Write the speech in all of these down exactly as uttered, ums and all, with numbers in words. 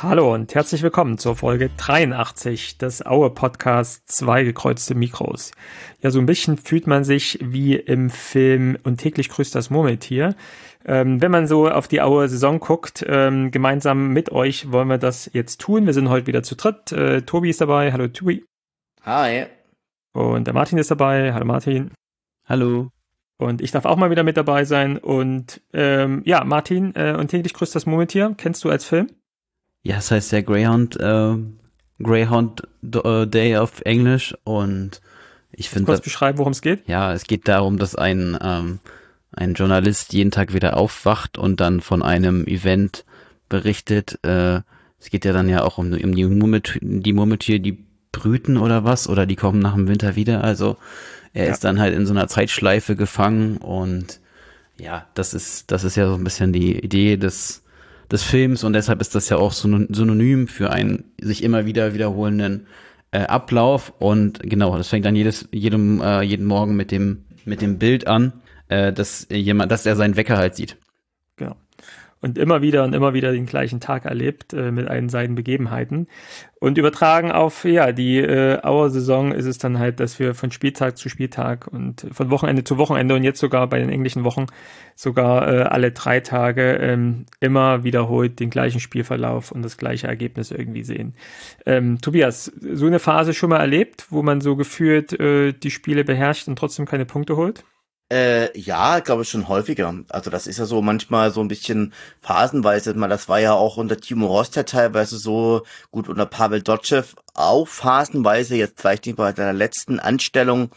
Hallo und herzlich willkommen zur Folge dreiundachtzig des Aue Podcasts Zwei gekreuzte Mikros. Ja, so ein bisschen fühlt man sich wie im Film Und täglich grüßt das Murmeltier. Ähm, wenn man so auf die Aue Saison guckt, ähm, gemeinsam mit euch wollen wir das jetzt tun. Wir sind heute wieder zu dritt. Äh, Tobi ist dabei. Hallo Tobi. Hi. Und der Martin ist dabei. Hallo Martin. Hallo. Und ich darf auch mal wieder mit dabei sein. Und ähm, ja, Martin, äh, Und täglich grüßt das Murmeltier, kennst du als Film? Ja, es heißt ja Greyhound, äh, Greyhound äh, Day auf Englisch und ich finde... Kurz beschreiben, worum es geht? Ja, es geht darum, dass ein, ähm, ein Journalist jeden Tag wieder aufwacht und dann von einem Event berichtet. Äh, es geht ja dann ja auch um, um die, Murmeltier, die Murmeltiere, die brüten oder was, oder die kommen nach dem Winter wieder. Also er Ja. ist dann halt in so einer Zeitschleife gefangen und ja, das ist, das ist ja so ein bisschen die Idee des des Films und deshalb ist das ja auch synonym für einen sich immer wieder wiederholenden äh, Ablauf und genau, das fängt dann jedes jedem äh, jeden Morgen mit dem mit dem Bild an, äh, dass jemand, dass er seinen Wecker halt sieht. Genau. Und immer wieder und immer wieder den gleichen Tag erlebt äh, mit allen seinen Begebenheiten. Und übertragen auf ja die äh, Auer Saison ist es dann halt, dass wir von Spieltag zu Spieltag und von Wochenende zu Wochenende und jetzt sogar bei den englischen Wochen sogar äh, alle drei Tage ähm, immer wiederholt den gleichen Spielverlauf und das gleiche Ergebnis irgendwie sehen. Ähm, Tobias, so eine Phase schon mal erlebt, wo man so gefühlt äh, die Spiele beherrscht und trotzdem keine Punkte holt? Äh, ja, glaube ich schon häufiger. Also das ist ja so manchmal so ein bisschen phasenweise. Mal, das war ja auch unter Timo Rost ja teilweise so, gut unter Pavel Dotschew auch phasenweise, jetzt vielleicht nicht bei seiner letzten Anstellung.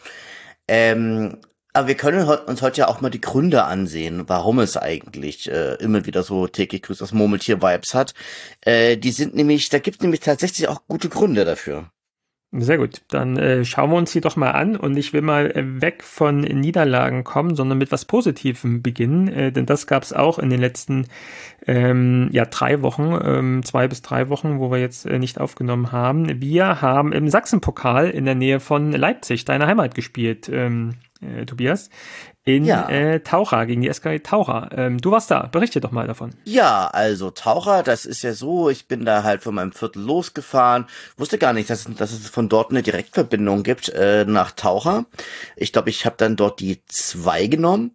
Ähm, aber wir können uns heute ja auch mal die Gründe ansehen, warum es eigentlich äh, immer wieder so täglich grüßt das Murmeltier-Vibes hat. Äh, die sind nämlich, da gibt es nämlich tatsächlich auch gute Gründe dafür. Sehr gut, dann äh, schauen wir uns die doch mal an und ich will mal äh, weg von Niederlagen kommen, sondern mit was Positivem beginnen, äh, denn das gab es auch in den letzten ähm, ja drei Wochen, ähm, zwei bis drei Wochen, wo wir jetzt äh, nicht aufgenommen haben. Wir haben im Sachsenpokal in der Nähe von Leipzig, deiner Heimat, gespielt, ähm, äh, Tobias, in Ja. äh, Taucha, gegen die S K Taucha. Ähm, du warst da, berichte doch mal davon. Ja, also Taucher, das ist ja so, ich bin da halt von meinem Viertel losgefahren, wusste gar nicht, dass, dass es von dort eine Direktverbindung gibt äh, nach Taucher. Ich glaube, ich habe dann dort die zwei genommen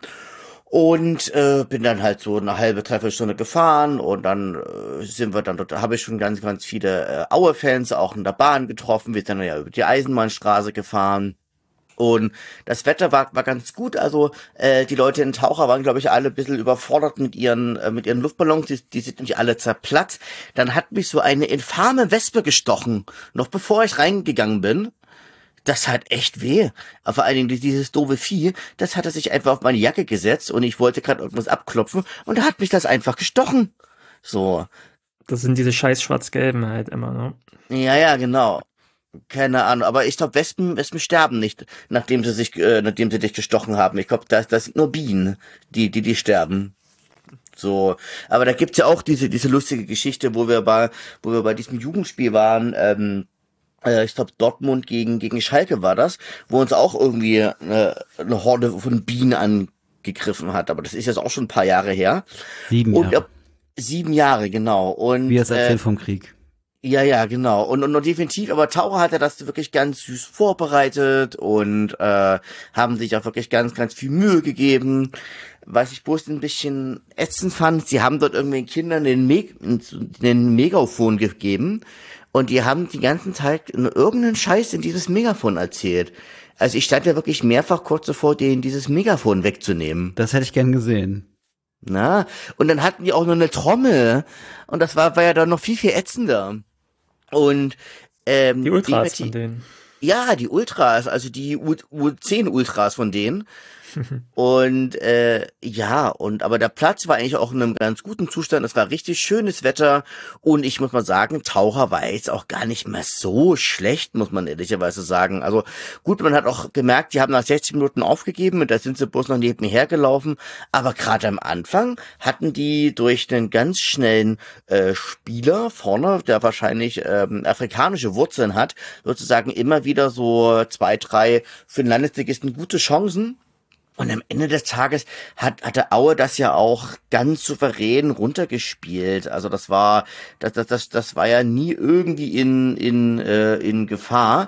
und äh, bin dann halt so eine halbe, dreiviertel Stunde gefahren und dann äh, sind wir dann dort, habe ich schon ganz, ganz viele äh, Aue-Fans auch in der Bahn getroffen, wir sind dann ja über die Eisenbahnstraße gefahren. Und das Wetter war war ganz gut, also äh, die Leute in Taucher waren, glaube ich, alle ein bisschen überfordert mit ihren äh, mit ihren Luftballons, die, die sind nämlich alle zerplatzt. Dann hat mich so eine infame Wespe gestochen, noch bevor ich reingegangen bin. Das hat echt weh. Aber vor allen Dingen dieses doofe Vieh, das hatte sich einfach auf meine Jacke gesetzt und ich wollte gerade irgendwas abklopfen und da hat mich das einfach gestochen. So. Das sind diese scheiß Schwarz-Gelben halt immer, ne? Ja, ja, genau. Keine Ahnung, aber ich glaube, Wespen, Wespen sterben nicht, nachdem sie sich, äh, nachdem sie dich gestochen haben. Ich glaube, das, das sind nur Bienen, die, die, die sterben. So, aber da gibt's ja auch diese, diese lustige Geschichte, wo wir bei, wo wir bei diesem Jugendspiel waren. Ähm, äh, ich glaube, Dortmund gegen gegen Schalke war das, wo uns auch irgendwie äh, eine Horde von Bienen angegriffen hat. Aber das ist jetzt auch schon ein paar Jahre her. Sieben Und Jahre. äh, sieben Jahre, genau. Und Wie es erzählt äh, vom Krieg. Ja, ja, genau. Und, und, und definitiv, aber Taucher hat ja das wirklich ganz süß vorbereitet und äh, haben sich auch wirklich ganz, ganz viel Mühe gegeben. Was ich bloß ein bisschen ätzend fand, sie haben dort irgendwelchen Kindern den, Meg den Megafon gegeben und die haben die ganzen Zeit irgendeinen Scheiß in dieses Megafon erzählt. Also ich stand ja wirklich mehrfach kurz davor, denen dieses Megafon wegzunehmen. Das hätte ich gern gesehen. Na, und dann hatten die auch noch eine Trommel und das war, war ja dann noch viel, viel ätzender. Und ähm, Die Ultras die, von denen. Ja, die Ultras, also die U zehn Ultras von denen. Und äh, ja, und aber der Platz war eigentlich auch in einem ganz guten Zustand. Es war richtig schönes Wetter und ich muss mal sagen, Taucher war jetzt auch gar nicht mehr so schlecht, muss man ehrlicherweise sagen. Also gut, man hat auch gemerkt, die haben nach sechzig Minuten aufgegeben und da sind sie bloß noch neben mir hergelaufen. Aber gerade am Anfang hatten die durch einen ganz schnellen äh, Spieler vorne, der wahrscheinlich ähm, afrikanische Wurzeln hat, sozusagen immer wieder so zwei, drei für den Landesligisten gute Chancen. Und am Ende des Tages hat, hatte Aue das ja auch ganz souverän runtergespielt. Also das war, das, das, das, das war ja nie irgendwie in, in, äh, in Gefahr.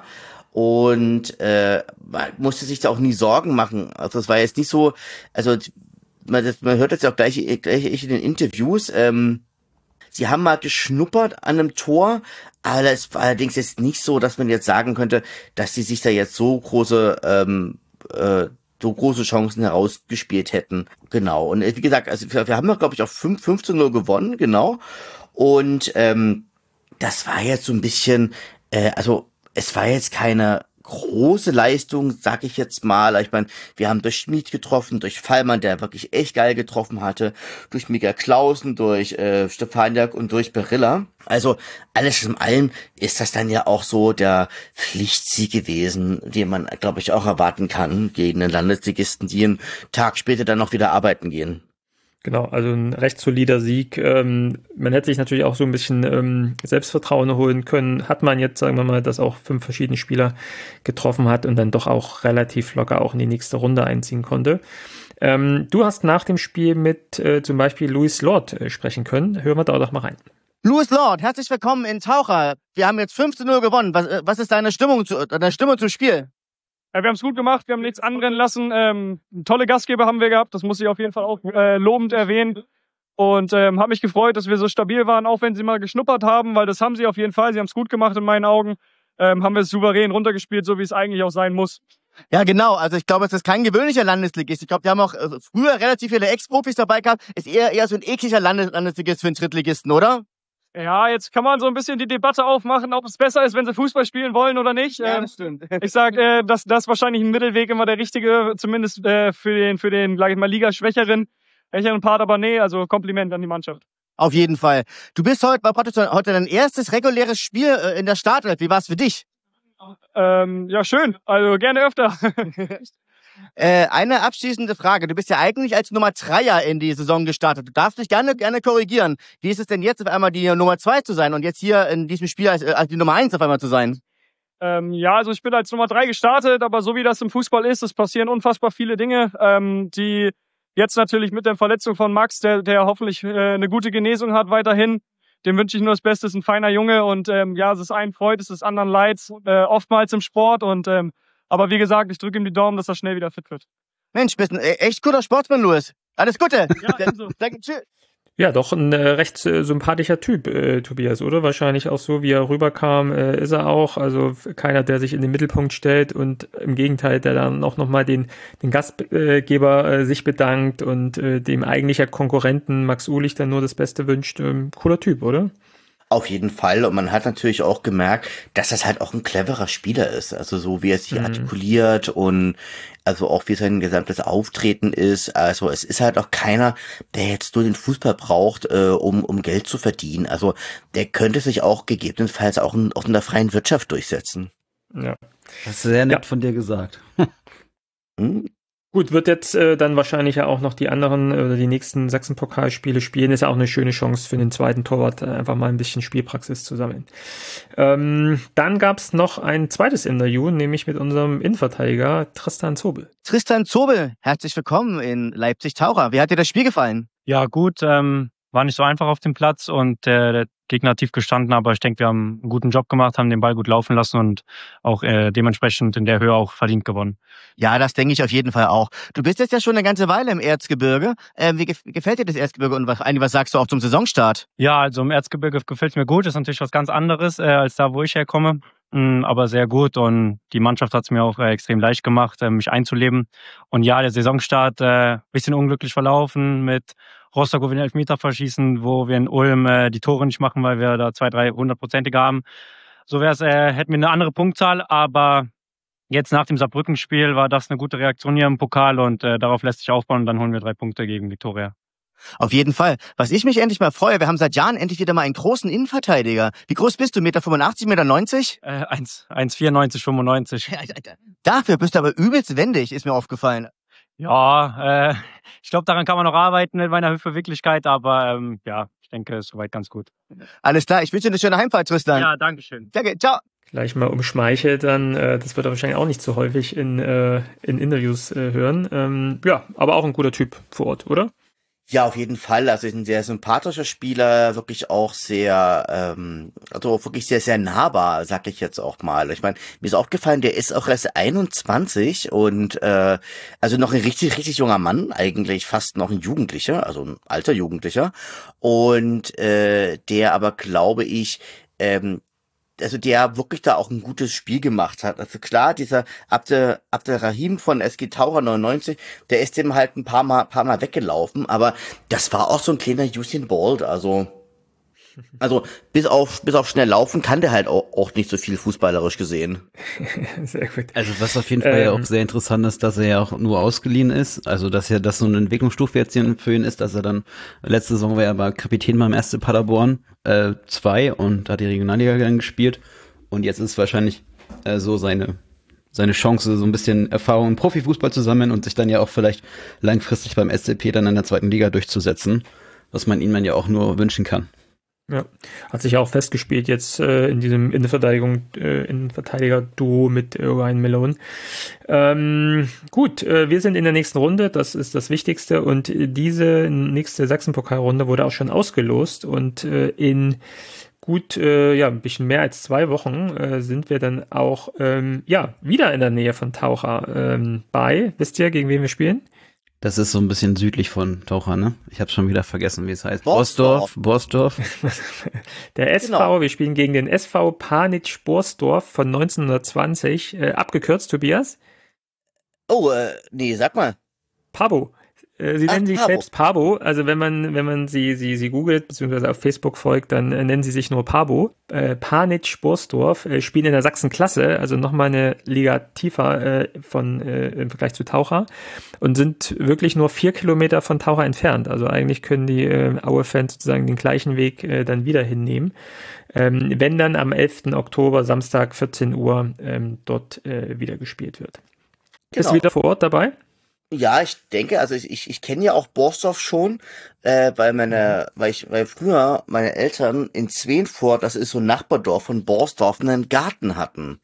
Und äh, man musste sich da auch nie Sorgen machen. Also es war jetzt nicht so, also man, das, man hört das ja auch gleich, gleich in den Interviews, ähm, sie haben mal geschnuppert an einem Tor, aber es war allerdings jetzt nicht so, dass man jetzt sagen könnte, dass sie sich da jetzt so große ähm, äh, so große Chancen herausgespielt hätten. Genau. Und wie gesagt, also wir, wir haben noch, glaube ich, auch fünf zu null gewonnen, genau. Und ähm, das war jetzt so ein bisschen, äh, also es war jetzt keine große Leistung, sag ich jetzt mal. Ich meine, wir haben durch Schmid getroffen, durch Fallmann, der wirklich echt geil getroffen hatte, durch Mika Clausen, durch äh, Stefaniak und durch Berilla. Also alles in allem ist das dann ja auch so der Pflichtsieg gewesen, den man, glaube ich, auch erwarten kann gegen den Landesligisten, die einen Tag später dann noch wieder arbeiten gehen. Genau, also ein recht solider Sieg. Ähm, man hätte sich natürlich auch so ein bisschen ähm, Selbstvertrauen holen können. Hat man jetzt, sagen wir mal, dass auch fünf verschiedene Spieler getroffen hat und dann doch auch relativ locker auch in die nächste Runde einziehen konnte. Ähm, du hast nach dem Spiel mit äh, zum Beispiel Louis Lord äh, sprechen können. Hören wir da doch mal rein. Louis Lord, herzlich willkommen in Taucher. Wir haben jetzt fünf zu null gewonnen. Was, was ist deine Stimmung, zu, deine Stimmung zum Spiel? Ja, wir haben es gut gemacht, wir haben nichts anbrennen lassen. Ähm, tolle Gastgeber haben wir gehabt, das muss ich auf jeden Fall auch äh, lobend erwähnen. Und ähm, habe mich gefreut, dass wir so stabil waren, auch wenn sie mal geschnuppert haben, weil das haben sie auf jeden Fall. Sie haben es gut gemacht in meinen Augen. Ähm, haben wir es souverän runtergespielt, so wie es eigentlich auch sein muss. Ja, genau. Also ich glaube, es ist kein gewöhnlicher Landesligist. Ich glaube, die haben auch äh, früher relativ viele Ex-Profis dabei gehabt. Ist eher eher so ein ekliger Landes Landesligist für einen Drittligisten, oder? Ja, jetzt kann man so ein bisschen die Debatte aufmachen, ob es besser ist, wenn sie Fußball spielen wollen oder nicht. Ja, das stimmt. Ich sage, äh, dass das wahrscheinlich ein Mittelweg immer der richtige, zumindest äh, für den, für den, sag ich mal, Liga-schwächeren, schwächeren Part, aber nee, also Kompliment an die Mannschaft. Auf jeden Fall. Du bist heute, war praktisch heute dein erstes reguläres Spiel äh, in der Startelf. Wie war es für dich? Ähm, ja, schön. Also gerne öfter. Äh, eine abschließende Frage. Du bist ja eigentlich als Nummer Dreier in die Saison gestartet. Du darfst dich gerne, gerne korrigieren. Wie ist es denn jetzt auf einmal die Nummer zwei zu sein und jetzt hier in diesem Spiel als, als die Nummer eins auf einmal zu sein? Ähm, ja, also ich bin als Nummer drei gestartet, aber so wie das im Fußball ist, es passieren unfassbar viele Dinge, ähm, die jetzt natürlich mit der Verletzung von Max, der, der hoffentlich äh, eine gute Genesung hat weiterhin, dem wünsche ich nur das Beste, ist ein feiner Junge und ähm, ja, es ist einen Freud, es ist anderen Leid, äh, oftmals im Sport und ähm, aber wie gesagt, ich drücke ihm die Daumen, dass er schnell wieder fit wird. Mensch, bist ein echt guter Sportsmann, Louis. Alles Gute. Ja, ebenso. Danke, tschüss. Ja, doch ein äh, recht äh, sympathischer Typ, äh, Tobias, oder? Wahrscheinlich auch so, wie er rüberkam, äh, ist er auch. Also keiner, der sich in den Mittelpunkt stellt und im Gegenteil, der dann auch nochmal den, den Gastgeber äh, sich bedankt und äh, dem eigentlichen Konkurrenten Max Uhlich dann nur das Beste wünscht. Ähm, cooler Typ, oder? Auf jeden Fall. Und man hat natürlich auch gemerkt, dass das halt auch ein cleverer Spieler ist. Also so wie er sich mhm. artikuliert und also auch wie sein gesamtes Auftreten ist. Also es ist halt auch keiner, der jetzt nur den Fußball braucht, äh, um um Geld zu verdienen. Also der könnte sich auch gegebenenfalls auch in, auch in der freien Wirtschaft durchsetzen. Ja. Das ist sehr nett ja. von dir gesagt. Hm? Gut, wird jetzt äh, dann wahrscheinlich ja auch noch die anderen oder äh, die nächsten Sachsen-Pokalspiele spielen. Ist ja auch eine schöne Chance für den zweiten Torwart, äh, einfach mal ein bisschen Spielpraxis zu sammeln. Ähm, dann gab's noch ein zweites Interview, nämlich mit unserem Innenverteidiger Tristan Zobel. Tristan Zobel, herzlich willkommen in Leipzig-Taucher. Wie hat dir das Spiel gefallen? Ja, gut. Ähm, war nicht so einfach auf dem Platz und äh, der Gegner hat tief gestanden, aber ich denke, wir haben einen guten Job gemacht, haben den Ball gut laufen lassen und auch äh, dementsprechend in der Höhe auch verdient gewonnen. Ja, das denke ich auf jeden Fall auch. Du bist jetzt ja schon eine ganze Weile im Erzgebirge. Ähm, wie gef- gefällt dir das Erzgebirge und was, eigentlich, was sagst du auch zum Saisonstart? Ja, also im Erzgebirge gefällt es mir gut. Das ist natürlich was ganz anderes äh, als da, wo ich herkomme. Mm, aber sehr gut und die Mannschaft hat es mir auch äh, extrem leicht gemacht, äh, mich einzuleben. Und ja, der Saisonstart äh, bisschen unglücklich verlaufen mit Rostock, wo wir den Elfmeter verschießen, wo wir in Ulm äh, die Tore nicht machen, weil wir da zwei, drei hundertprozentige haben. So wär's, äh, hätten wir eine andere Punktzahl, aber jetzt nach dem Saarbrücken-Spiel war das eine gute Reaktion hier im Pokal und äh, darauf lässt sich aufbauen und dann holen wir drei Punkte gegen Viktoria. Auf jeden Fall. Was ich mich endlich mal freue, wir haben seit Jahren endlich wieder mal einen großen Innenverteidiger. Wie groß bist du? Meter fünfundachtzig, Meter neunzig? Äh, eins Komma vierundneunzig, fünfundneunzig. Dafür bist du aber übelst wendig, ist mir aufgefallen. Ja, äh, ich glaube, daran kann man noch arbeiten mit meiner Hüftbeweglichkeit, aber ähm, ja, ich denke, es ist soweit ganz gut. Alles klar, ich wünsche dir eine schöne Heimfahrt, Tristan. Ja, danke schön. Danke, ciao. gleich mal umschmeichelt, dann äh, das wird er wahrscheinlich auch nicht so häufig in, äh, in Interviews äh, hören. Ähm, ja, aber auch ein guter Typ vor Ort, oder? Ja, auf jeden Fall. Also ist ein sehr sympathischer Spieler, wirklich auch sehr, ähm, also wirklich sehr, sehr nahbar, sag ich jetzt auch mal. Ich meine, mir ist aufgefallen, der ist auch erst einundzwanzig und äh, also noch ein richtig, richtig junger Mann, eigentlich fast noch ein Jugendlicher, also ein alter Jugendlicher. Und äh, der aber, glaube ich, ähm, also der wirklich da auch ein gutes Spiel gemacht hat. Also klar, dieser Abdel, Abdelrahim von S G Taucher neunundneunzig, der ist dem halt ein paar Mal, paar Mal weggelaufen, aber das war auch so ein kleiner Usain Bolt, also, also bis auf, bis auf schnell laufen kann der halt auch, auch nicht so viel fußballerisch gesehen. Sehr gut. Also was auf jeden Fall Ähm, ja auch sehr interessant ist, dass er ja auch nur ausgeliehen ist. Also dass ja das so eine Entwicklungsstufe jetzt hier für ihn ist, dass er dann, letzte Saison war er aber Kapitän beim ersten Paderborn äh, zwei und hat die Regionalliga dann gespielt. Und jetzt ist wahrscheinlich äh, so seine seine Chance, so ein bisschen Erfahrung im Profifußball zu sammeln und sich dann ja auch vielleicht langfristig beim S C P dann in der zweiten Liga durchzusetzen, was man ihm dann ja auch nur wünschen kann. Ja, hat sich auch festgespielt jetzt äh, in diesem Innenverteidigung, äh, Innenverteidiger-Duo mit äh, Ryan Malone. Ähm, gut, äh, wir sind in der nächsten Runde, das ist das Wichtigste und diese nächste Sachsenpokalrunde wurde auch schon ausgelost und äh, in gut, äh, ja, ein bisschen mehr als zwei Wochen äh, sind wir dann auch, ähm, ja, wieder in der Nähe von Taucher ähm, bei. Wisst ihr, gegen wen wir spielen? Das ist so ein bisschen südlich von Taucher, ne? Ich habe schon wieder vergessen, wie es heißt. Borsdorf. Borsdorf. Der S V, Genau. wir spielen gegen den S V Panitsch Borsdorf von neunzehnhundertzwanzig, äh, abgekürzt, Tobias. Oh, äh, nee, sag mal. Pabo. Äh, Sie Ach, nennen sich Pabo. selbst Pabo. Also wenn man, wenn man sie, sie, sie googelt, beziehungsweise auf Facebook folgt, dann äh, nennen sie sich nur Pabo. Äh, Panitsch Borsdorf äh, spielen in der Sachsenklasse, also nochmal eine Liga tiefer äh, von, äh, im Vergleich zu Taucher und sind wirklich nur vier Kilometer von Taucher entfernt. Also eigentlich können die äh, Aue-Fans sozusagen den gleichen Weg äh, dann wieder hinnehmen. Ähm, wenn dann am elften Oktober, Samstag, vierzehn Uhr, ähm, dort äh, wieder gespielt wird. Bist Genau. du wieder vor Ort dabei? Ja, ich denke, also ich, ich, ich kenne ja auch Borsdorf schon, äh, weil meine, weil ich, weil früher meine Eltern in Zweenfurt, das ist so ein Nachbardorf von Borsdorf, einen Garten hatten.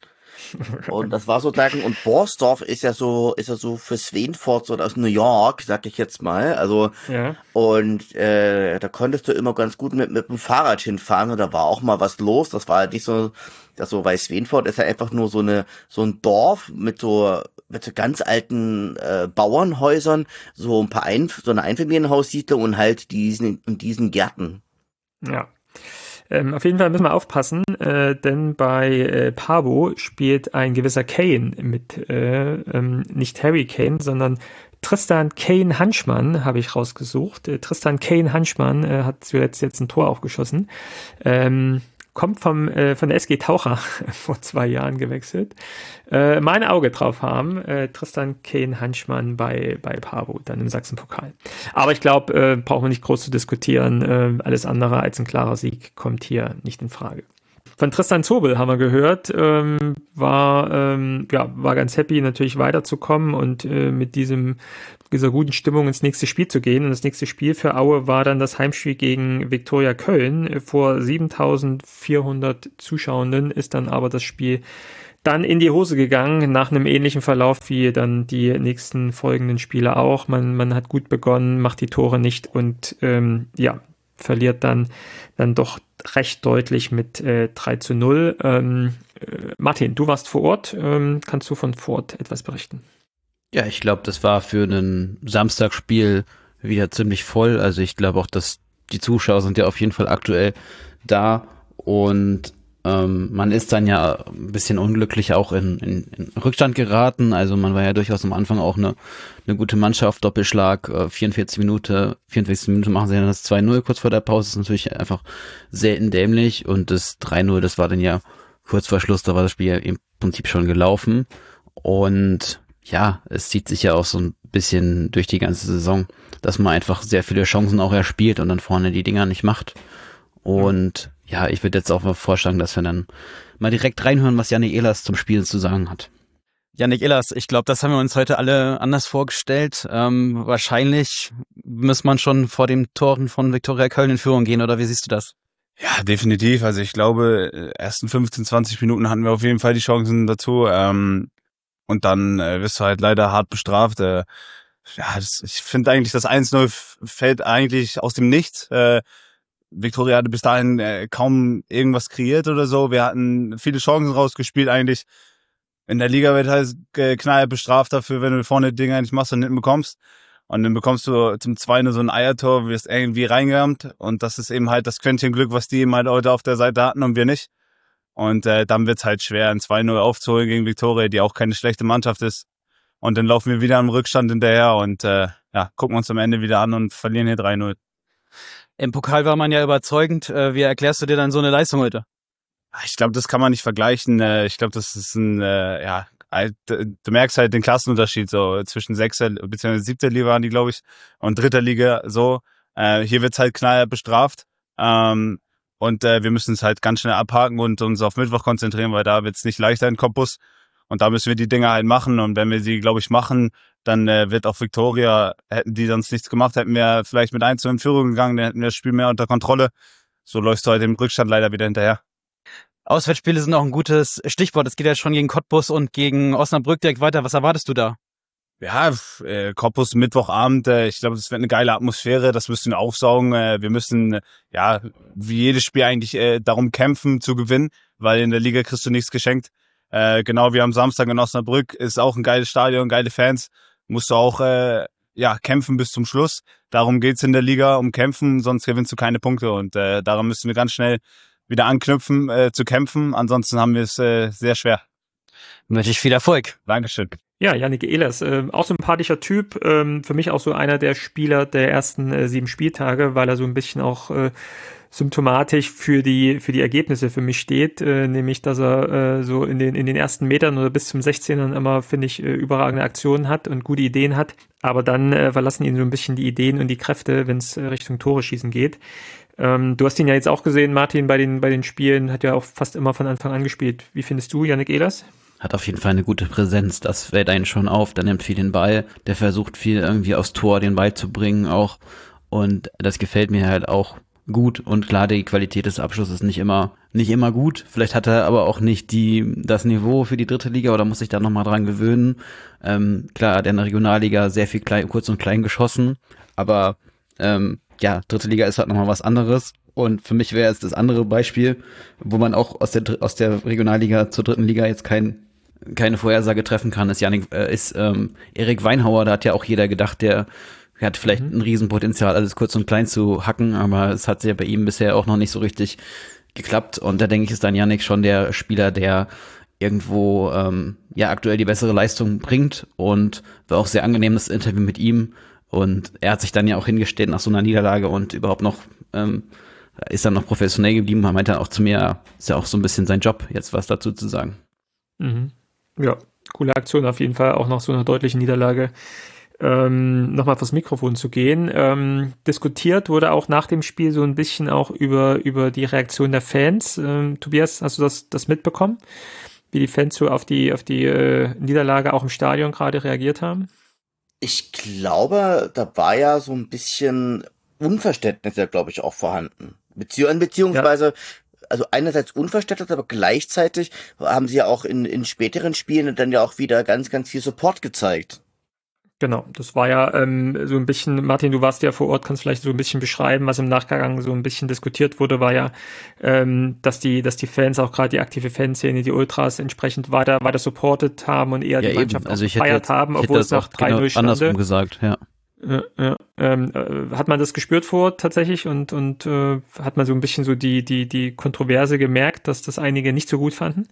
Und das war sozusagen, und Borsdorf ist ja so, ist ja so für Sveenfurt so aus New York, sag ich jetzt mal. Also, Ja. und äh, da konntest du immer ganz gut mit, mit dem Fahrrad hinfahren und da war auch mal was los. Das war halt nicht so, das so, weil Sveenfurt ist ja einfach nur so eine, so ein Dorf mit so, mit so ganz alten äh, Bauernhäusern, so ein paar ein, so eine Einfamilienhaussiedlung und halt diesen, und diesen Gärten. Ja. Ähm, auf jeden Fall müssen wir aufpassen, äh, denn bei äh, Pabo spielt ein gewisser Kane mit, äh, ähm, nicht Harry Kane, sondern Tristan Kane Hanschmann habe ich rausgesucht. Äh, Tristan Kane Hanschmann äh, hat zuletzt jetzt ein Tor aufgeschossen. Ähm, kommt vom äh, von der S G Taucher vor zwei Jahren gewechselt. Äh, mein Auge drauf haben, äh, Tristan Kane Hanschmann bei bei Pabo, dann im Sachsenpokal. Aber ich glaube, äh, brauchen wir nicht groß zu diskutieren. Äh, alles andere als ein klarer Sieg kommt hier nicht in Frage. Von Tristan Zobel haben wir gehört, ähm, war ähm, ja war ganz happy natürlich weiterzukommen und äh, mit diesem dieser guten Stimmung ins nächste Spiel zu gehen. Und das nächste Spiel für Aue war dann das Heimspiel gegen Viktoria Köln. Vor siebentausendvierhundert Zuschauenden ist dann aber das Spiel dann in die Hose gegangen, nach einem ähnlichen Verlauf wie dann die nächsten folgenden Spiele auch. Man, man hat gut begonnen, macht die Tore nicht und ähm, ja, verliert dann, dann doch recht deutlich mit äh, drei zu null. Ähm, äh, Martin, du warst vor Ort. Ähm, kannst du von vor Ort etwas berichten? Ja, ich glaube, das war für ein Samstagsspiel wieder ziemlich voll. Also ich glaube auch, dass die Zuschauer sind ja auf jeden Fall aktuell da und ähm, man ist dann ja ein bisschen unglücklich auch in, in, in Rückstand geraten. Also man war ja durchaus am Anfang auch eine, eine gute Mannschaft, Doppelschlag, äh, vierundvierzig Minuten, vierundvierzig Minuten machen sie dann das zwei null kurz vor der Pause. Das ist natürlich einfach selten dämlich und das drei null, das war dann ja kurz vor Schluss, da war das Spiel ja im Prinzip schon gelaufen und ja, es zieht sich ja auch so ein bisschen durch die ganze Saison, dass man einfach sehr viele Chancen auch erspielt und dann vorne die Dinger nicht macht. Und ja, ich würde jetzt auch mal vorschlagen, dass wir dann mal direkt reinhören, was Yannick Ehlers zum Spiel zu sagen hat. Yannick Ehlers, ich glaube, das haben wir uns heute alle anders vorgestellt. Ähm, wahrscheinlich muss man schon vor den Toren von Viktoria Köln in Führung gehen, oder wie siehst du das? Ja, definitiv. Also ich glaube, ersten fünfzehn, zwanzig Minuten hatten wir auf jeden Fall die Chancen dazu. Ähm, und dann äh, wirst du halt leider hart bestraft. Äh, ja, das, ich finde eigentlich, das eins null fällt eigentlich aus dem Nichts. Äh, Viktoria hatte bis dahin äh, kaum irgendwas kreiert oder so. Wir hatten viele Chancen rausgespielt eigentlich. In der Liga wird halt äh, knallhart bestraft dafür, wenn du vorne Dinge nicht machst und hinten bekommst. Und dann bekommst du zum zwei null so ein Eiertor, wirst irgendwie reingerammt. Und das ist eben halt das Quäntchen Glück, was die eben halt heute auf der Seite hatten und wir nicht. Und äh, dann wird's halt schwer, ein zwei null aufzuholen gegen Viktoria, die auch keine schlechte Mannschaft ist. Und dann laufen wir wieder am Rückstand hinterher und äh, ja, gucken uns am Ende wieder an und verlieren hier drei null. Im Pokal war man ja überzeugend. Wie erklärst du dir dann so eine Leistung heute? Ich glaube, das kann man nicht vergleichen. Ich glaube, das ist ein, äh, ja, du merkst halt den Klassenunterschied so zwischen sechster bzw. siebter Liga waren die, glaube ich, und dritter Liga so. Äh, hier wird's halt knallhart bestraft. Ähm, und äh, wir müssen es halt ganz schnell abhaken und uns auf Mittwoch konzentrieren, weil da wird's nicht leichter in Cottbus. Und da müssen wir die Dinge halt machen. Und wenn wir sie, glaube ich, machen, dann äh, wird auch Viktoria, hätten die sonst nichts gemacht, hätten wir vielleicht mit eins zu in Führung gegangen, dann hätten wir das Spiel mehr unter Kontrolle. So läufst du halt im Rückstand leider wieder hinterher. Auswärtsspiele sind auch ein gutes Stichwort. Es geht ja schon gegen Cottbus und gegen Osnabrück direkt weiter. Was erwartest du da? Ja, äh, Cottbus Mittwochabend, äh, ich glaube, das wird eine geile Atmosphäre, das müssen wir aufsaugen. Äh, wir müssen, äh, ja, wie jedes Spiel eigentlich äh, darum kämpfen zu gewinnen, weil in der Liga kriegst du nichts geschenkt. Äh, genau wie am Samstag in Osnabrück, ist auch ein geiles Stadion, geile Fans. Musst du auch äh, ja kämpfen bis zum Schluss. Darum geht's in der Liga, um kämpfen, sonst gewinnst du keine Punkte. Und äh, daran müssen wir ganz schnell wieder anknüpfen, äh, zu kämpfen. Ansonsten haben wir es äh, sehr schwer. Wünsche ich viel Erfolg. Dankeschön. Ja, Yannick Ehlers, äh, auch sympathischer Typ, ähm, für mich auch so einer der Spieler der ersten äh, sieben Spieltage, weil er so ein bisschen auch äh, symptomatisch für die für die Ergebnisse für mich steht, äh, nämlich dass er äh, so in den in den ersten Metern oder bis zum sechzehnern immer, finde ich, äh, überragende Aktionen hat und gute Ideen hat, aber dann äh, verlassen ihn so ein bisschen die Ideen und die Kräfte, wenn es äh, Richtung Tore schießen geht. Ähm, du hast ihn ja jetzt auch gesehen, Martin, bei den bei den Spielen, hat ja auch fast immer von Anfang an gespielt. Wie findest du Yannick Ehlers? Hat auf jeden Fall eine gute Präsenz, das fällt einen schon auf, der nimmt viel den Ball, der versucht viel irgendwie aufs Tor den Ball zu bringen auch und das gefällt mir halt auch gut und klar, die Qualität des Abschlusses ist nicht immer nicht immer gut, vielleicht hat er aber auch nicht die das Niveau für die dritte Liga oder muss sich da nochmal dran gewöhnen. Ähm, klar, hat er in der Regionalliga sehr viel klein, kurz und klein geschossen, aber ähm, ja, dritte Liga ist halt nochmal was anderes. Und für mich wäre jetzt das andere Beispiel, wo man auch aus der aus der Regionalliga zur dritten Liga jetzt kein keine Vorhersage treffen kann, ist Yannick, äh, ist ähm, Erik Weinhauer. Da hat ja auch jeder gedacht, der hat vielleicht mhm. ein Riesenpotenzial, alles kurz und klein zu hacken, aber es hat ja bei ihm bisher auch noch nicht so richtig geklappt. Und da denke ich, ist dann Yannick schon der Spieler, der irgendwo ähm, ja aktuell die bessere Leistung bringt und war auch sehr angenehm das Interview mit ihm. Und er hat sich dann ja auch hingestellt nach so einer Niederlage und überhaupt noch ähm, ist dann noch professionell geblieben. Er meinte dann auch zu mir, ist ja auch so ein bisschen sein Job, jetzt was dazu zu sagen. Mhm. Ja, coole Aktion auf jeden Fall, auch nach so einer deutlichen Niederlage ähm, nochmal vors Mikrofon zu gehen. Ähm, diskutiert wurde auch nach dem Spiel so ein bisschen auch über, über die Reaktion der Fans. Ähm, Tobias, hast du das, das mitbekommen? Wie die Fans so auf die, auf die äh, Niederlage auch im Stadion gerade reagiert haben? Ich glaube, da war ja so ein bisschen Unverständnis ja, glaube ich, auch vorhanden. Bezieh- beziehungsweise, ja. Also einerseits Unverständnis, aber gleichzeitig haben sie ja auch in, in späteren Spielen dann ja auch wieder ganz, ganz viel Support gezeigt. Genau, das war ja ähm, so ein bisschen, Martin, du warst ja vor Ort, kannst vielleicht so ein bisschen beschreiben, was im Nachgang so ein bisschen diskutiert wurde, war ja, ähm, dass die, dass die Fans, auch gerade die aktive Fanszene, die Ultras entsprechend weiter, weiter supportet haben und eher ja, die Mannschaft also auch gefeiert haben, obwohl es nach drei null stand. Andersrum gesagt, ja. Ja, ja. Ähm, äh, hat man das gespürt vor Ort tatsächlich und und äh, hat man so ein bisschen so die die die Kontroverse gemerkt, dass das einige nicht so gut fanden?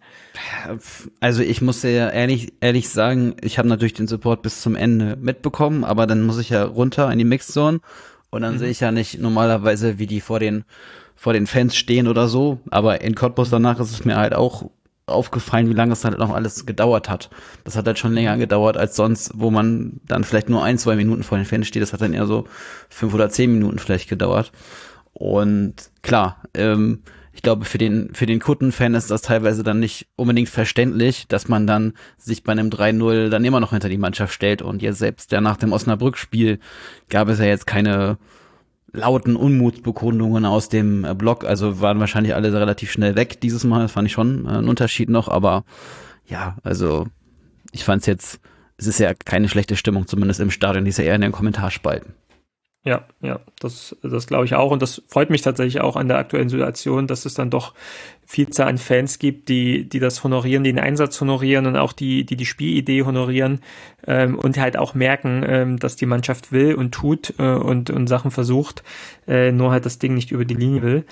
Also ich muss ja ehrlich ehrlich sagen, ich habe natürlich den Support bis zum Ende mitbekommen, aber dann muss ich ja runter in die Mixzone und dann mhm. sehe ich ja nicht normalerweise, wie die vor den vor den Fans stehen oder so, aber in Cottbus danach ist es mir halt auch aufgefallen, wie lange es halt noch alles gedauert hat. Das hat halt schon länger gedauert als sonst, wo man dann vielleicht nur ein, zwei Minuten vor den Fans steht. Das hat dann eher so fünf oder zehn Minuten vielleicht gedauert. Und klar, ähm, ich glaube, für den für den Kutten-Fan ist das teilweise dann nicht unbedingt verständlich, dass man dann sich bei einem drei null dann immer noch hinter die Mannschaft stellt. Und jetzt selbst ja nach dem Osnabrück-Spiel gab es ja jetzt keine lauten Unmutsbekundungen aus dem äh, Block. Also waren wahrscheinlich alle relativ schnell weg dieses Mal. Das fand ich schon äh, ein Unterschied noch. Aber ja, also ich fand es jetzt, es ist ja keine schlechte Stimmung, zumindest im Stadion. Die ist ja eher in den Kommentarspalten. Ja, ja, das, das glaube ich auch. Und das freut mich tatsächlich auch an der aktuellen Situation, dass es dann doch Vielzahl an Fans gibt, die, die das honorieren, die den Einsatz honorieren und auch die, die die Spielidee honorieren, ähm, und halt auch merken, ähm, dass die Mannschaft will und tut äh, und, und Sachen versucht, äh, nur halt das Ding nicht über die Linie will.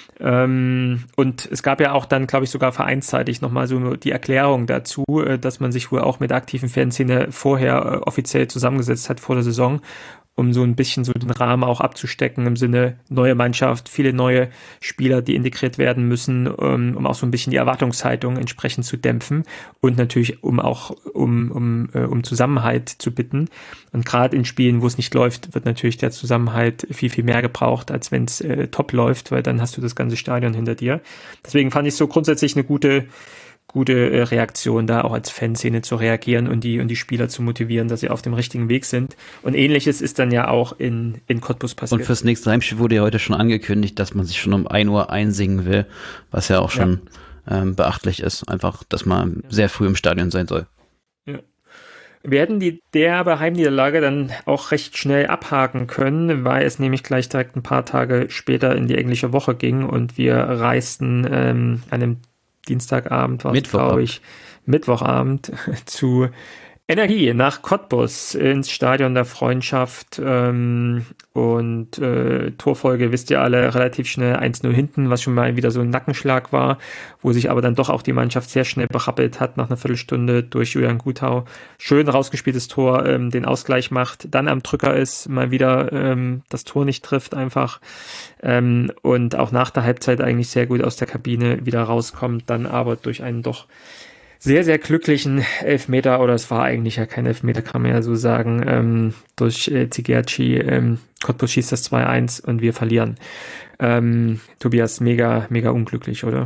Ähm, und es gab ja auch dann, glaube ich, sogar vereinsseitig nochmal so die Erklärung dazu, äh, dass man sich wohl auch mit der aktiven Fanszene vorher äh, offiziell zusammengesetzt hat vor der Saison, um so ein bisschen so den Rahmen auch abzustecken im Sinne neue Mannschaft, viele neue Spieler, die integriert werden müssen, um, um auch so ein bisschen die Erwartungshaltung entsprechend zu dämpfen und natürlich um auch um um um Zusammenhalt zu bitten. Und gerade in Spielen, wo es nicht läuft, wird natürlich der Zusammenhalt viel, viel mehr gebraucht, als wenn es äh, top läuft, weil dann hast du das ganze Stadion hinter dir. Deswegen fand ich so grundsätzlich eine gute gute Reaktion, da auch als Fanszene zu reagieren und die und die Spieler zu motivieren, dass sie auf dem richtigen Weg sind. Und Ähnliches ist dann ja auch in, in Cottbus passiert. Und fürs nächste Heimspiel wurde ja heute schon angekündigt, dass man sich schon um ein Uhr einsingen will, was ja auch schon ja. Ähm, beachtlich ist. Einfach, dass man ja. sehr früh im Stadion sein soll. Ja. Wir hätten die derbe Heimniederlage dann auch recht schnell abhaken können, weil es nämlich gleich direkt ein paar Tage später in die englische Woche ging und wir reisten ähm, an einem Dienstagabend war es, glaube ich, Mittwochabend zu Energie nach Cottbus ins Stadion der Freundschaft, ähm, und äh, Torfolge, wisst ihr alle, relativ schnell eins null hinten, was schon mal wieder so ein Nackenschlag war, wo sich aber dann doch auch die Mannschaft sehr schnell berappelt hat nach einer Viertelstunde durch Julian Gutau. Schön rausgespieltes Tor, ähm, den Ausgleich macht, dann am Drücker ist, mal wieder ähm, das Tor nicht trifft einfach, ähm, und auch nach der Halbzeit eigentlich sehr gut aus der Kabine wieder rauskommt, dann aber durch einen doch sehr, sehr glücklichen Elfmeter, oder es war eigentlich ja kein Elfmeter, kann man ja so sagen, ähm, durch äh, Zigerci, ähm, Cottbus schießt das zwei eins und wir verlieren. Ähm, Tobias, mega, mega unglücklich, oder?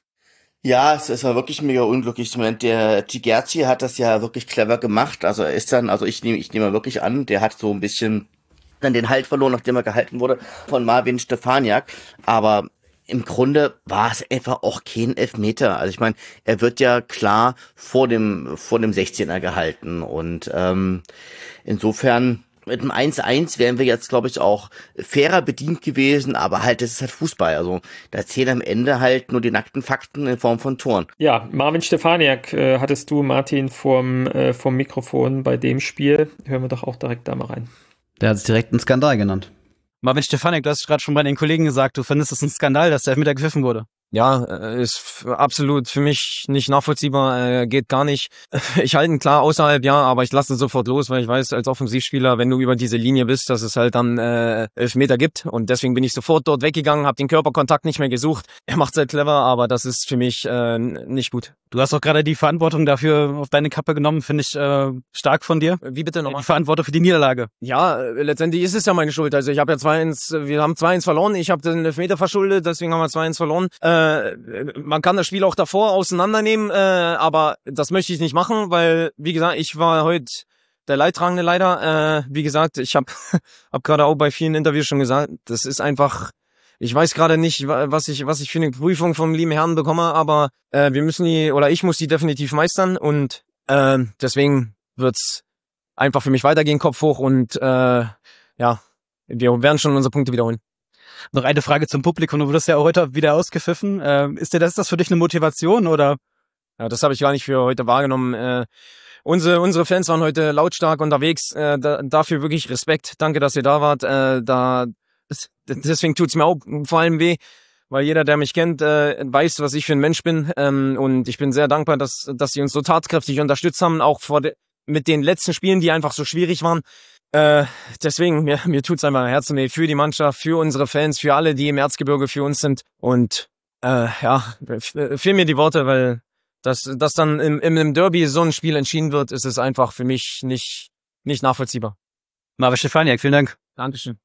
Ja, es, es war wirklich mega unglücklich. Ich meine, der Zigerci hat das ja wirklich clever gemacht. Also er ist dann, also ich nehme ich nehme wirklich an, der hat so ein bisschen dann den Halt verloren, nachdem er gehalten wurde von Marvin Stefaniak. Aber im Grunde war es einfach auch kein Elfmeter. Also ich meine, er wird ja klar vor dem vor dem sechzehner gehalten und ähm, insofern mit dem eins eins wären wir jetzt, glaube ich, auch fairer bedient gewesen, aber halt, das ist halt Fußball. Also da zählen am Ende halt nur die nackten Fakten in Form von Toren. Ja, Marvin Stefaniak äh, hattest du, Martin, vorm, äh, vorm Mikrofon bei dem Spiel. Hören wir doch auch direkt da mal rein. Der hat es direkt einen Skandal genannt. Marvin Stefaniak, du hast gerade schon bei den Kollegen gesagt, du findest es ein Skandal, dass der Elfmeter gepfiffen wurde. Ja, ist absolut für mich nicht nachvollziehbar, geht gar nicht. Ich halte ihn klar außerhalb, ja, aber ich lasse sofort los, weil ich weiß, als Offensivspieler, wenn du über diese Linie bist, dass es halt dann äh, Elfmeter gibt und deswegen bin ich sofort dort weggegangen, habe den Körperkontakt nicht mehr gesucht. Er macht's halt clever, aber das ist für mich äh, nicht gut. Du hast auch gerade die Verantwortung dafür auf deine Kappe genommen, finde ich äh, stark von dir. Wie bitte nochmal? Die Verantwortung für die Niederlage. Ja, letztendlich ist es ja meine Schuld. Also ich habe ja zwei eins, wir haben zwei eins verloren, ich habe den Elfmeter verschuldet, deswegen haben wir zwei eins verloren. Äh, man kann das Spiel auch davor auseinandernehmen, äh, aber das möchte ich nicht machen, weil, wie gesagt, ich war heute der Leidtragende leider. Äh, wie gesagt, ich habe hab gerade auch bei vielen Interviews schon gesagt, das ist einfach... Ich weiß gerade nicht, was ich was ich für eine Prüfung vom lieben Herrn bekomme, aber äh, wir müssen die, oder ich muss die definitiv meistern und äh, deswegen wird's einfach für mich weitergehen, Kopf hoch und äh, ja, wir werden schon unsere Punkte wiederholen. Noch eine Frage zum Publikum, du wurdest ja auch heute wieder ausgepfiffen. Äh, ist dir das, ist das für dich eine Motivation oder? Ja, das habe ich gar nicht für heute wahrgenommen. Äh, unsere unsere Fans waren heute lautstark unterwegs, äh, da, dafür wirklich Respekt. Danke, dass ihr da wart. Äh, da Deswegen tut's mir auch vor allem weh, weil jeder, der mich kennt, äh, weiß, was ich für ein Mensch bin. Ähm, und ich bin sehr dankbar, dass dass sie uns so tatkräftig unterstützt haben, auch vor de- mit den letzten Spielen, die einfach so schwierig waren. Äh, deswegen, mir, mir tut's einfach Herzen weh für die Mannschaft, für unsere Fans, für alle, die im Erzgebirge für uns sind. Und äh, ja, fehlen mir die Worte, weil dass dass dann im, im Derby so ein Spiel entschieden wird, ist es einfach für mich nicht nicht nachvollziehbar. Marvin Stefaniak, vielen Dank. Dankeschön.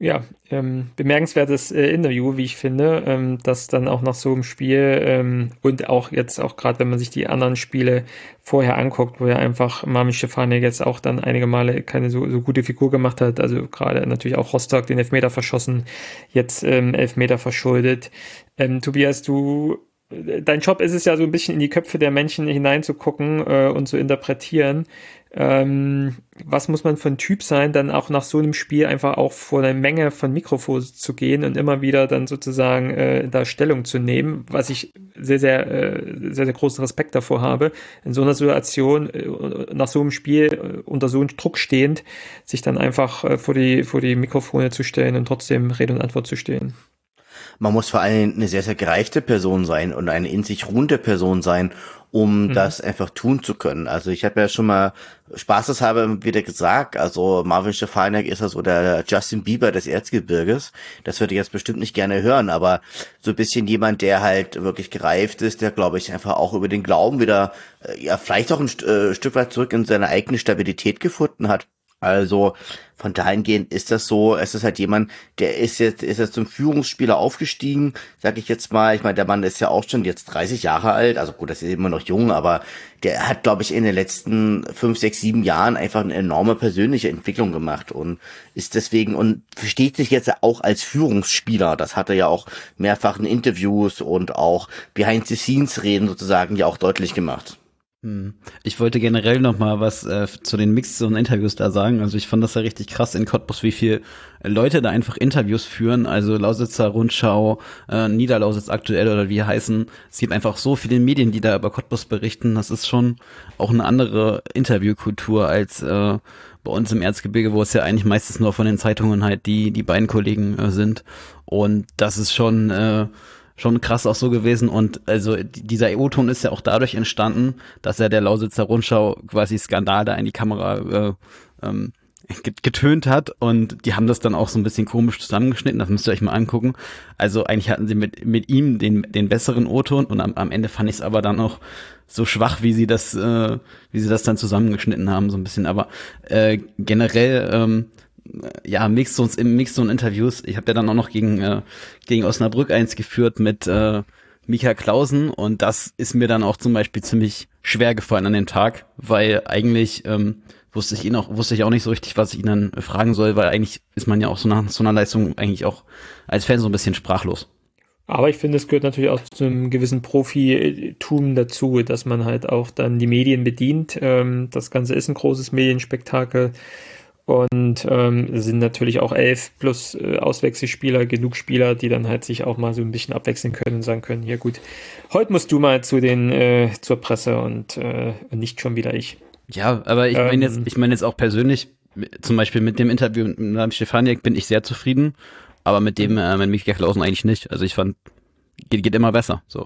Ja, ähm, bemerkenswertes äh, Interview, wie ich finde, ähm, das dann auch nach so einem Spiel ähm, und auch jetzt auch gerade, wenn man sich die anderen Spiele vorher anguckt, wo ja einfach Marvin Stefaniak jetzt auch dann einige Male keine so, so gute Figur gemacht hat, also gerade natürlich auch Rostock den Elfmeter verschossen, jetzt ähm, Elfmeter verschuldet. Ähm, Tobias, du dein Job ist es ja so ein bisschen in die Köpfe der Menschen hineinzugucken äh, und zu interpretieren. Ähm, was muss man für ein Typ sein, dann auch nach so einem Spiel einfach auch vor einer Menge von Mikrofons zu gehen und immer wieder dann sozusagen äh, da Stellung zu nehmen, was ich sehr, sehr, äh, sehr, sehr großen Respekt davor habe, in so einer Situation, äh, nach so einem Spiel, äh, unter so einem Druck stehend, sich dann einfach äh, vor die, vor die Mikrofone zu stellen und trotzdem Rede und Antwort zu stehen. Man muss vor allem eine sehr, sehr gereifte Person sein und eine in sich ruhende Person sein, um mhm. das einfach tun zu können. Also ich habe ja schon mal spaßeshalber wieder gesagt, also Marvin Stefaniak ist ja so der Justin Bieber des Erzgebirges. Das würde ich jetzt bestimmt nicht gerne hören, aber so ein bisschen jemand, der halt wirklich gereift ist, der, glaube ich, einfach auch über den Glauben wieder, ja, vielleicht auch ein St- äh, Stück weit zurück in seine eigene Stabilität gefunden hat. Also von dahingehend ist das so, es ist halt jemand, der ist jetzt ist jetzt zum Führungsspieler aufgestiegen, sag ich jetzt mal. Ich meine, der Mann ist ja auch schon jetzt dreißig Jahre alt, also gut, das ist immer noch jung, aber der hat, glaube ich, in den letzten fünf, sechs, sieben Jahren einfach eine enorme persönliche Entwicklung gemacht und ist deswegen und versteht sich jetzt auch als Führungsspieler. Das hat er ja auch mehrfach in Interviews und auch Behind-the-Scenes-Reden sozusagen ja auch deutlich gemacht. Ich wollte generell noch mal was äh, zu den Mixed Zone Interviews da sagen. Also ich fand das ja richtig krass in Cottbus, wie viel Leute da einfach Interviews führen. Also Lausitzer Rundschau, äh, Niederlausitz aktuell oder wie heißen. Es gibt einfach so viele Medien, die da über Cottbus berichten. Das ist schon auch eine andere Interviewkultur als äh, bei uns im Erzgebirge, wo es ja eigentlich meistens nur von den Zeitungen halt die die beiden Kollegen äh, sind. Und das ist schon äh, schon krass auch so gewesen und also dieser O-Ton ist ja auch dadurch entstanden, dass er der Lausitzer Rundschau quasi Skandal da in die Kamera äh, ähm, getönt hat und die haben das dann auch so ein bisschen komisch zusammengeschnitten, das müsst ihr euch mal angucken. Also eigentlich hatten sie mit mit ihm den den besseren O-Ton und am, am Ende fand ich es aber dann auch so schwach, wie sie das äh, wie sie das dann zusammengeschnitten haben so ein bisschen, aber äh, generell ähm, ja, Mixzones im Mixzone-Interviews. Ich habe ja dann auch noch gegen äh, gegen Osnabrück eins geführt mit äh, Mika Clausen und das ist mir dann auch zum Beispiel ziemlich schwer gefallen an dem Tag, weil eigentlich ähm, wusste ich ihn auch wusste ich auch nicht so richtig, was ich ihn dann fragen soll, weil eigentlich ist man ja auch so nach so einer Leistung eigentlich auch als Fan so ein bisschen sprachlos. Aber ich finde, es gehört natürlich auch zu einem gewissen Profitum dazu, dass man halt auch dann die Medien bedient. Ähm, das Ganze ist ein großes Medienspektakel. Und ähm, sind natürlich auch elf plus äh, Auswechselspieler, genug Spieler, die dann halt sich auch mal so ein bisschen abwechseln können und sagen können, ja gut, heute musst du mal zu den äh, zur Presse und äh, nicht schon wieder ich. Ja, aber ich meine jetzt, ich meine jetzt auch persönlich, zum Beispiel mit dem Interview mit Marvin Stefaniak bin ich sehr zufrieden, aber mit dem äh, mit Mika Clausen eigentlich nicht. Also ich fand, geht, geht immer besser. So.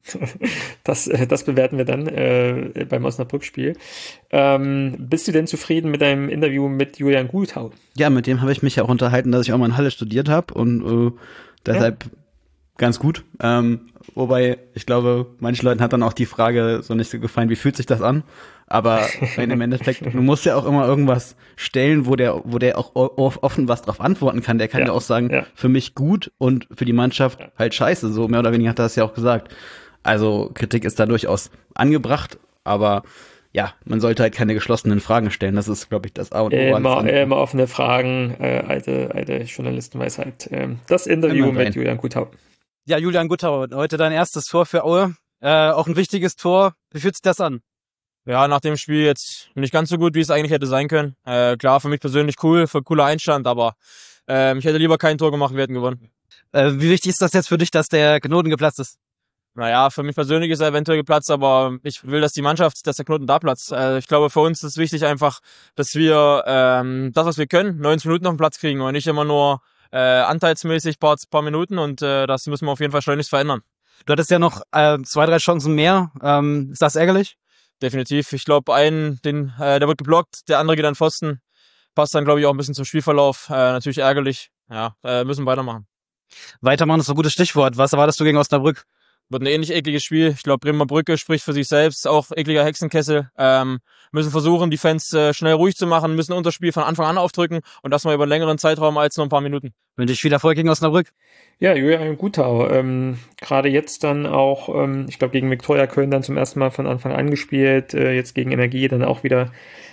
Das, das bewerten wir dann äh, beim Osnabrück-Spiel. Ähm, bist du denn zufrieden mit deinem Interview mit Julian Guthau? Ja, mit dem habe ich mich ja auch unterhalten, dass ich auch mal in Halle studiert habe und äh, deshalb ja. ganz gut. Ähm, wobei, ich glaube, manchen Leuten hat dann auch die Frage so nicht so gefallen, wie fühlt sich das an? Aber im Endeffekt, du musst ja auch immer irgendwas stellen, wo der, wo der auch offen was drauf antworten kann. Der kann ja, ja auch sagen, ja. für mich gut und für die Mannschaft ja. halt scheiße. So mehr oder weniger hat er das ja auch gesagt. Also Kritik ist da durchaus angebracht, aber ja, man sollte halt keine geschlossenen Fragen stellen. Das ist, glaube ich, das A und O. Immer, immer offene Fragen, äh, alte, alte Journalistenweisheit. Ähm, das Interview mit Julian Guthau. Ja, Julian Guthau, heute dein erstes Tor für Aue. Äh, auch ein wichtiges Tor. Wie fühlt sich das an? Ja, nach dem Spiel jetzt nicht ganz so gut, wie es eigentlich hätte sein können. Äh, klar, für mich persönlich cool, für cooler Einstand, aber äh, ich hätte lieber kein Tor gemacht, wir hätten gewonnen. Äh, wie wichtig ist das jetzt für dich, dass der Knoten geplatzt ist? Naja, für mich persönlich ist er eventuell geplatzt, aber ich will, dass die Mannschaft, dass der Knoten da platzt. Äh, ich glaube, für uns ist wichtig einfach, dass wir ähm, das, was wir können, neunzig Minuten auf den Platz kriegen und nicht immer nur äh, anteilsmäßig paar, paar Minuten und äh, das müssen wir auf jeden Fall schleunigst verändern. Du hattest ja noch äh, zwei, drei Chancen mehr. Ähm, ist das ärgerlich? Definitiv. Ich glaube, einen, den, äh, der wird geblockt, der andere geht an Pfosten. Passt dann, glaube ich, auch ein bisschen zum Spielverlauf. Äh, natürlich ärgerlich. Ja, äh, müssen weitermachen. Weitermachen ist ein gutes Stichwort. Was erwartest du gegen Osnabrück? wird ein ähnlich ekliges Spiel. Ich glaube, Bremer Brücke spricht für sich selbst, auch ekliger Hexenkessel. Ähm, müssen versuchen, die Fans äh, schnell ruhig zu machen, müssen unser Spiel von Anfang an aufdrücken und das mal über einen längeren Zeitraum als nur ein paar Minuten. Wünsche ich viel Erfolg gegen Osnabrück. Ja, Julian Gutau, ähm, gerade jetzt dann auch, ähm, ich glaube, gegen Viktoria Köln dann zum ersten Mal von Anfang an gespielt, äh, jetzt gegen Energie dann auch wieder,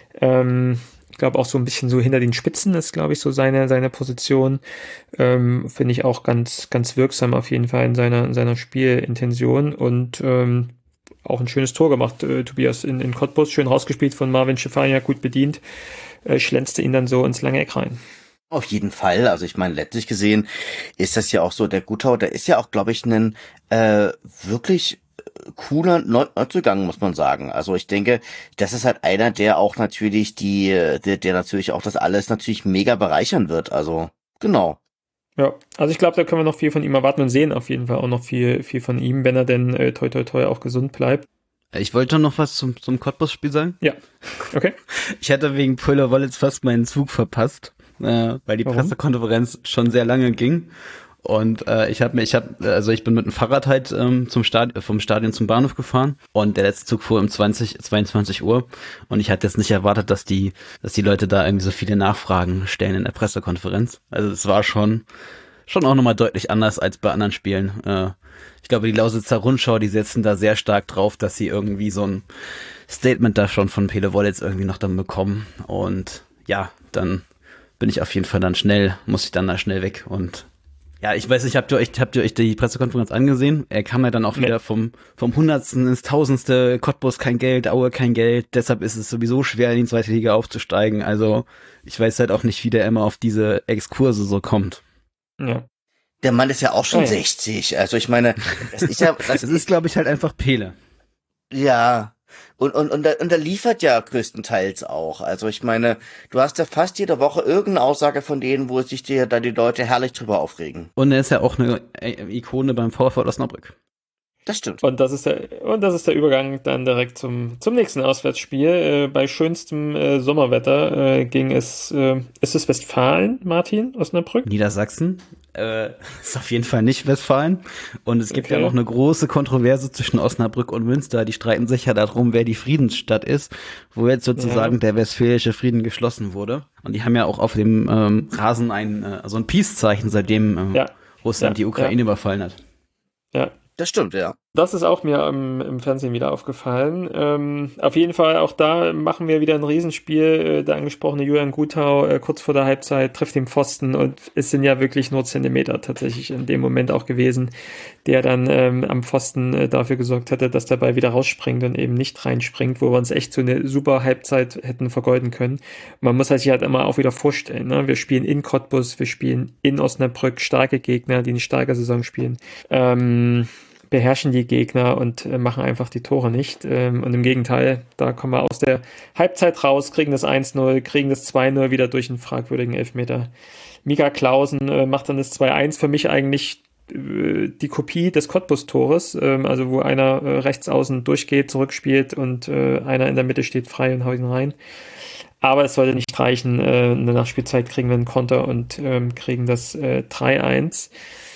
ähm, ich glaube auch so ein bisschen so hinter den Spitzen ist, glaube ich, so seine seine Position. Ähm, finde ich auch ganz ganz wirksam auf jeden Fall in seiner in seiner Spielintention und ähm, auch ein schönes Tor gemacht, äh, Tobias in, in Cottbus, schön rausgespielt von Marvin Schifania, gut bedient, äh, schlänzte ihn dann so ins lange Eck rein. Auf jeden Fall. Also ich meine, letztlich gesehen ist das ja auch so, der Gutau, der ist ja auch, glaube ich, ein äh, wirklich cooler Neuzugang, muss man sagen. Also ich denke, das ist halt einer, der auch natürlich die, der, der natürlich auch das alles natürlich mega bereichern wird. Also genau. Ja, also ich glaube, da können wir noch viel von ihm erwarten und sehen auf jeden Fall auch noch viel, viel von ihm, wenn er denn äh, toi toi toi auch gesund bleibt. Ich wollte noch was zum, zum Cottbus-Spiel sagen. Ja, okay. Ich hatte wegen Pöller Wollitz fast meinen Zug verpasst, äh, weil die Warum? Pressekonferenz schon sehr lange ging. Und äh, ich habe mir, ich habe, also ich bin mit dem Fahrrad halt ähm, zum Stadion, vom Stadion zum Bahnhof gefahren und der letzte Zug fuhr um zwanzig, zweiundzwanzig Uhr und ich hatte jetzt nicht erwartet, dass die, dass die Leute da irgendwie so viele Nachfragen stellen in der Pressekonferenz. Also es war schon, schon auch nochmal deutlich anders als bei anderen Spielen. Äh, ich glaube, die Lausitzer Rundschau, die setzen da sehr stark drauf, dass sie irgendwie so ein Statement da schon von Pele Wollitz irgendwie noch dann bekommen und ja, dann bin ich auf jeden Fall dann schnell, muss ich dann da schnell weg und ja, ich weiß nicht, habt ihr euch, habt ihr euch die Pressekonferenz angesehen? Er kam ja dann auch wieder nee. vom, vom Hundertsten ins Tausendste, Cottbus kein Geld, Aue kein Geld, deshalb ist es sowieso schwer, in die zweite Liga aufzusteigen. Also, ich weiß halt auch nicht, wie der immer auf diese Exkurse so kommt. Ja. Der Mann ist ja auch schon ja. sechzig. Also, ich meine, das ist ja, das, das ist, glaube ich, halt einfach Pele. Ja. Und, und, und, der, und der liefert ja größtenteils auch. Also ich meine, du hast ja fast jede Woche irgendeine Aussage von denen, wo sich dir da die Leute herrlich drüber aufregen. Und er ist ja auch eine Ikone beim VfL Osnabrück. Das stimmt. Und das ist der, und das ist der Übergang dann direkt zum, zum nächsten Auswärtsspiel. Äh, bei schönstem äh, Sommerwetter äh, ging es, äh, ist es Westfalen, Martin, Osnabrück? Niedersachsen. Äh, ist auf jeden Fall nicht Westfalen. Und es gibt okay. ja noch eine große Kontroverse zwischen Osnabrück und Münster. Die streiten sich ja darum, wer die Friedensstadt ist, wo jetzt sozusagen ja. der westfälische Frieden geschlossen wurde. Und die haben ja auch auf dem ähm, Rasen ein, äh, also ein Peace-Zeichen, seitdem ähm, ja. Russland ja. die Ukraine ja. überfallen hat. Ja. Das stimmt, ja. Das ist auch mir im, im Fernsehen wieder aufgefallen. Ähm, auf jeden Fall, auch da machen wir wieder ein Riesenspiel. Der angesprochene Julian Gutau äh, kurz vor der Halbzeit trifft den Pfosten und es sind ja wirklich nur Zentimeter tatsächlich in dem Moment auch gewesen, der dann ähm, am Pfosten äh, dafür gesorgt hätte, dass der Ball wieder rausspringt und eben nicht reinspringt, wo wir uns echt so eine super Halbzeit hätten vergeuden können. Man muss sich halt immer auch wieder vorstellen, ne? Wir spielen in Cottbus, wir spielen in Osnabrück, starke Gegner, die eine starke Saison spielen. Ähm, beherrschen die Gegner und äh, machen einfach die Tore nicht. Ähm, und im Gegenteil, da kommen wir aus der Halbzeit raus, kriegen das eins null, kriegen das zwei null wieder durch einen fragwürdigen Elfmeter. Mika Clausen äh, macht dann das zwei eins, für mich eigentlich äh, die Kopie des Cottbus-Tores, ähm, also wo einer äh, rechts außen durchgeht, zurückspielt und äh, einer in der Mitte steht frei und haut ihn rein. Aber es sollte nicht reichen. Äh, in der Nachspielzeit kriegen wir einen Konter und ähm, kriegen das äh, drei eins.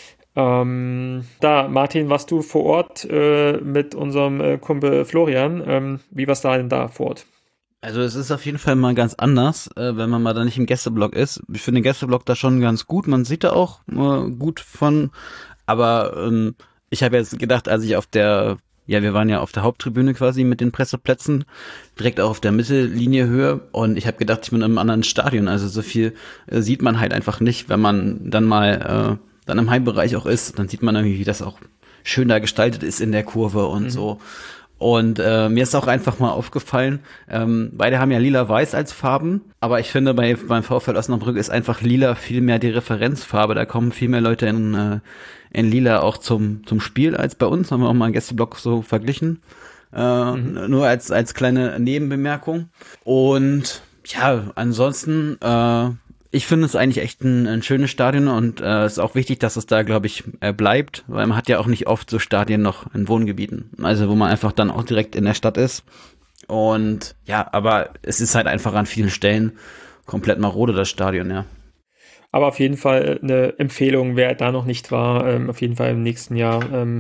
Ähm, da, Martin, warst du vor Ort äh, mit unserem äh, Kumpel Florian. Ähm, wie war's da denn da vor Ort? Also es ist auf jeden Fall mal ganz anders, äh, wenn man mal da nicht im Gästeblock ist. Ich finde den Gästeblock da schon ganz gut. Man sieht da auch äh, gut von. Aber ähm, ich habe jetzt gedacht, als ich auf der, ja, wir waren ja auf der Haupttribüne quasi mit den Presseplätzen, direkt auch auf der Mittellinie Höhe. Und ich habe gedacht, ich bin in einem anderen Stadion. Also so viel äh, sieht man halt einfach nicht, wenn man dann mal äh, dann im Heimbereich auch ist, dann sieht man irgendwie, wie das auch schön da gestaltet ist in der Kurve und mhm. so. Und äh, mir ist auch einfach mal aufgefallen, ähm, beide haben ja lila-weiß als Farben, aber ich finde, bei beim VfL Osnabrück ist einfach lila viel mehr die Referenzfarbe. Da kommen viel mehr Leute in, äh, in lila auch zum zum Spiel als bei uns. Haben wir auch mal einen Gästeblock so verglichen. Äh, mhm. Nur als als kleine Nebenbemerkung. Und ja, ansonsten äh, ich finde es eigentlich echt ein, ein schönes Stadion und es äh, ist auch wichtig, dass es da, glaube ich, äh, bleibt, weil man hat ja auch nicht oft so Stadien noch in Wohngebieten, also wo man einfach dann auch direkt in der Stadt ist. Und ja, aber es ist halt einfach an vielen Stellen komplett marode, das Stadion, ja. Aber auf jeden Fall eine Empfehlung, wer da noch nicht war, ähm, auf jeden Fall im nächsten Jahr ähm,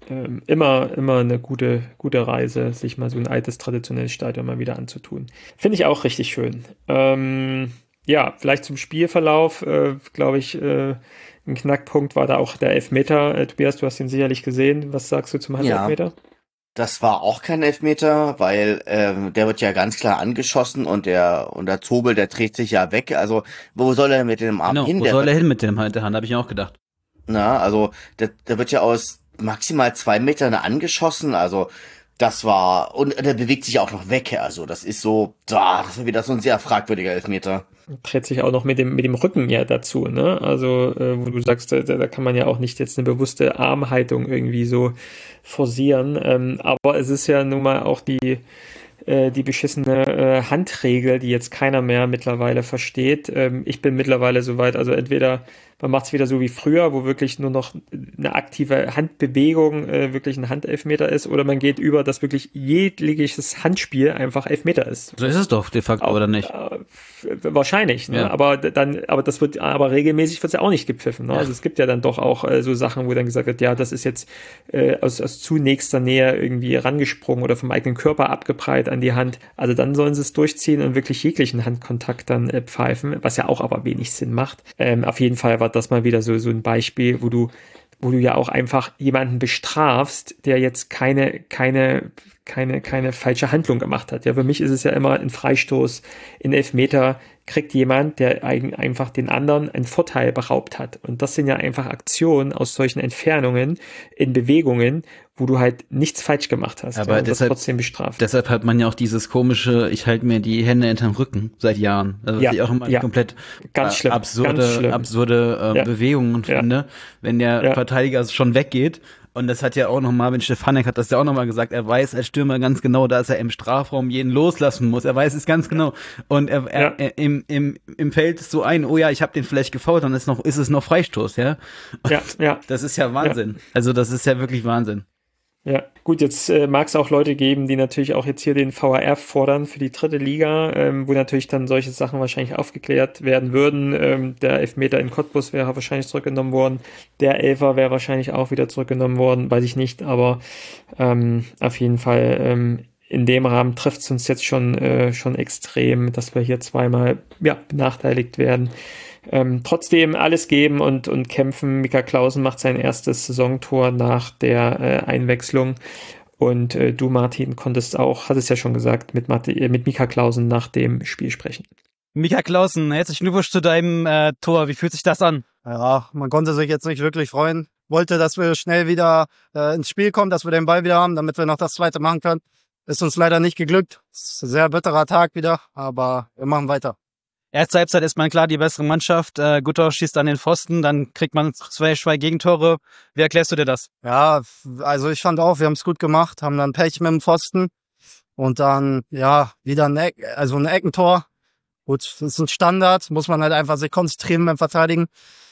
ähm, immer, immer eine gute, gute Reise, sich mal so ein altes, traditionelles Stadion mal wieder anzutun. Finde ich auch richtig schön. Ähm, ja, vielleicht zum Spielverlauf, äh, glaube ich, äh, ein Knackpunkt war da auch der Elfmeter. Äh, Tobias, du hast ihn sicherlich gesehen. Was sagst du zum Handelfmeter? Ja. Das war auch kein Elfmeter, weil ähm, der wird ja ganz klar angeschossen und der und der Zobel, der dreht sich ja weg. Also wo soll er mit dem Arm Genau, hin? wo Der soll er wird, hin mit dem Hand, der Hand, habe ich auch gedacht. na, also der, der wird ja aus maximal zwei Metern angeschossen. Also das war und der bewegt sich auch noch weg. Also das ist so, da, das ist wieder so ein sehr fragwürdiger Elfmeter. Dreht sich auch noch mit dem, mit dem Rücken ja dazu, ne? Also, äh, wo du sagst, da, da kann man ja auch nicht jetzt eine bewusste Armhaltung irgendwie so forcieren. Ähm, aber es ist ja nun mal auch die, äh, die beschissene äh, Handregel, die jetzt keiner mehr mittlerweile versteht. Ähm, ich bin mittlerweile soweit, also entweder man macht es wieder so wie früher, wo wirklich nur noch eine aktive Handbewegung äh, wirklich ein Handelfmeter ist, oder man geht über, dass wirklich jegliches Handspiel einfach Elfmeter ist. So ist es doch de facto, Auch, oder nicht? Äh, wahrscheinlich, ne? Ja. Aber dann, aber das wird, aber regelmäßig wird es ja auch nicht gepfiffen. Ne? Ja. Also es gibt ja dann doch auch äh, so Sachen, wo dann gesagt wird, ja, das ist jetzt äh, aus, aus zu nächster Nähe irgendwie rangesprungen oder vom eigenen Körper abgeprallt an die Hand. Also dann sollen sie es durchziehen und wirklich jeglichen Handkontakt dann äh, pfeifen, was ja auch aber wenig Sinn macht. Ähm, auf jeden Fall war das mal wieder so, so ein Beispiel, wo du, wo du ja auch einfach jemanden bestrafst, der jetzt keine, keine, keine, keine falsche Handlung gemacht hat. Ja, für mich ist es ja immer ein Freistoß, in Elfmeter kriegt jemand, der eigen, einfach den anderen einen Vorteil beraubt hat. Und das sind ja einfach Aktionen aus solchen Entfernungen in Bewegungen, wo du halt nichts falsch gemacht hast, Aber ja, und deshalb, das trotzdem bestraft. Deshalb hat man ja auch dieses komische, ich halte mir die Hände hinterm Rücken seit Jahren. Also was Ja, ich auch immer ja. komplett Ganz äh, schlimm, absurde, ganz schlimm. absurde äh, Ja. Bewegungen Ja. finde, wenn der Ja. Verteidiger schon weggeht. Und das hat ja auch noch Marvin Stefanek hat das ja auch noch mal gesagt. Er weiß als Stürmer ganz genau, dass er im Strafraum jeden loslassen muss. Er weiß es ganz genau. Und er, er, Ja. er im, im, im Feld ist so ein, oh ja, ich habe den vielleicht gefoult, dann ist noch, ist es noch Freistoß, ja. Und Ja, ja. das ist ja Wahnsinn. Also das ist ja wirklich Wahnsinn. Ja, gut, jetzt äh, mag es auch Leute geben, die natürlich auch jetzt hier den V A R fordern für die dritte Liga, ähm, wo natürlich dann solche Sachen wahrscheinlich aufgeklärt werden würden. Ähm, der Elfmeter in Cottbus wäre wahrscheinlich zurückgenommen worden. Der Elfer wäre wahrscheinlich auch wieder zurückgenommen worden, weiß ich nicht, aber ähm, auf jeden Fall ähm, in dem Rahmen trifft es uns jetzt schon, äh, schon extrem, dass wir hier zweimal ja, benachteiligt werden. Ähm, trotzdem alles geben und, und kämpfen. Mika Clausen macht sein erstes Saisontor nach der äh, Einwechslung. Und äh, du, Martin, konntest auch, hattest ja schon gesagt, mit, Marti, äh, mit Mika Clausen nach dem Spiel sprechen. Mika Clausen, herzlichen Glückwunsch zu deinem äh, Tor. Wie fühlt sich das an? Ja, man konnte sich jetzt nicht wirklich freuen. Wollte, dass wir schnell wieder äh, ins Spiel kommen, dass wir den Ball wieder haben, damit wir noch das zweite machen können. Ist uns leider nicht geglückt. Ist ein sehr bitterer Tag wieder, aber wir machen weiter. Erste Halbzeit ist man klar die bessere Mannschaft. Äh, Gutau schießt an den Pfosten, dann kriegt man zwei, zwei Gegentore. Wie erklärst du dir das? Ja, also ich fand auch, wir haben es gut gemacht, haben dann Pech mit dem Pfosten und dann, ja, wieder ein, Eck, also ein Eckentor. Gut, das ist ein Standard, muss man halt einfach sich konzentrieren beim Verteidigen.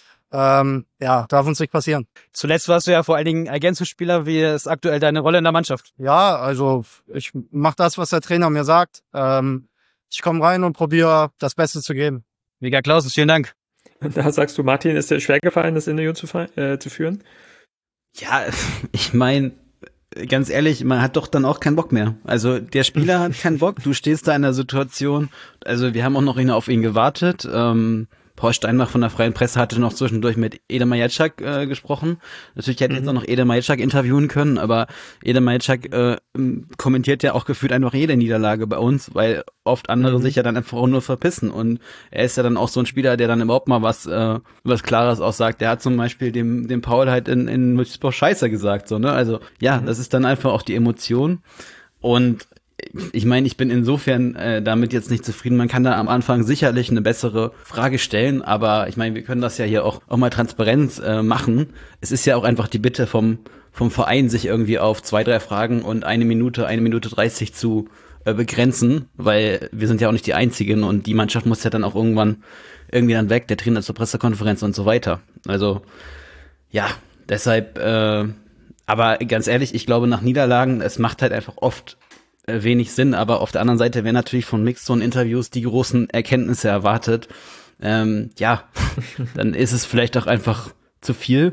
Ähm, ja, darf uns nicht passieren. Zuletzt warst du ja vor allen Dingen Ergänzungsspieler. Wie ist aktuell deine Rolle in der Mannschaft? Ja, also ich mache das, was der Trainer mir sagt. Ähm, ich komme rein und probiere das Beste zu geben. Mika Clausen, vielen Dank. Und da sagst du, Martin, ist dir schwer gefallen, das Interview zu, äh, zu führen? Ja, ich meine, ganz ehrlich, man hat doch dann auch keinen Bock mehr. Also der Spieler hat keinen Bock, du stehst da in der Situation, also wir haben auch noch auf ihn gewartet. Ähm, Paul Steinbach von der Freien Presse hatte noch zwischendurch mit Ede Majatschak äh, gesprochen. Natürlich hätten wir Mhm. jetzt auch noch Ede Majatschak interviewen können, aber Ede Majatschak äh, kommentiert ja auch gefühlt einfach jede Niederlage bei uns, weil oft andere Mhm. sich ja dann einfach auch nur verpissen. Und er ist ja dann auch so ein Spieler, der dann überhaupt mal was äh, was Klares auch sagt. Der hat zum Beispiel dem dem Paul halt in in Mönchsburg Scheiße gesagt, so, ne? Also ja, Mhm. das ist dann einfach auch die Emotion. Und ich meine, ich bin insofern äh, damit jetzt nicht zufrieden. Man kann da am Anfang sicherlich eine bessere Frage stellen, aber ich meine, wir können das ja hier auch auch mal Transparenz äh, machen. Es ist ja auch einfach die Bitte vom vom Verein, sich irgendwie auf zwei, drei Fragen und eine Minute, eine Minute dreißig zu äh, begrenzen, weil wir sind ja auch nicht die Einzigen und die Mannschaft muss ja dann auch irgendwann irgendwie dann weg, der Trainer zur Pressekonferenz und so weiter. Also ja, deshalb, äh, aber ganz ehrlich, ich glaube nach Niederlagen, es macht halt einfach oft wenig Sinn, aber auf der anderen Seite werden natürlich von Mixzone-Interviews die großen Erkenntnisse erwartet. Ähm, ja, dann ist es vielleicht auch einfach zu viel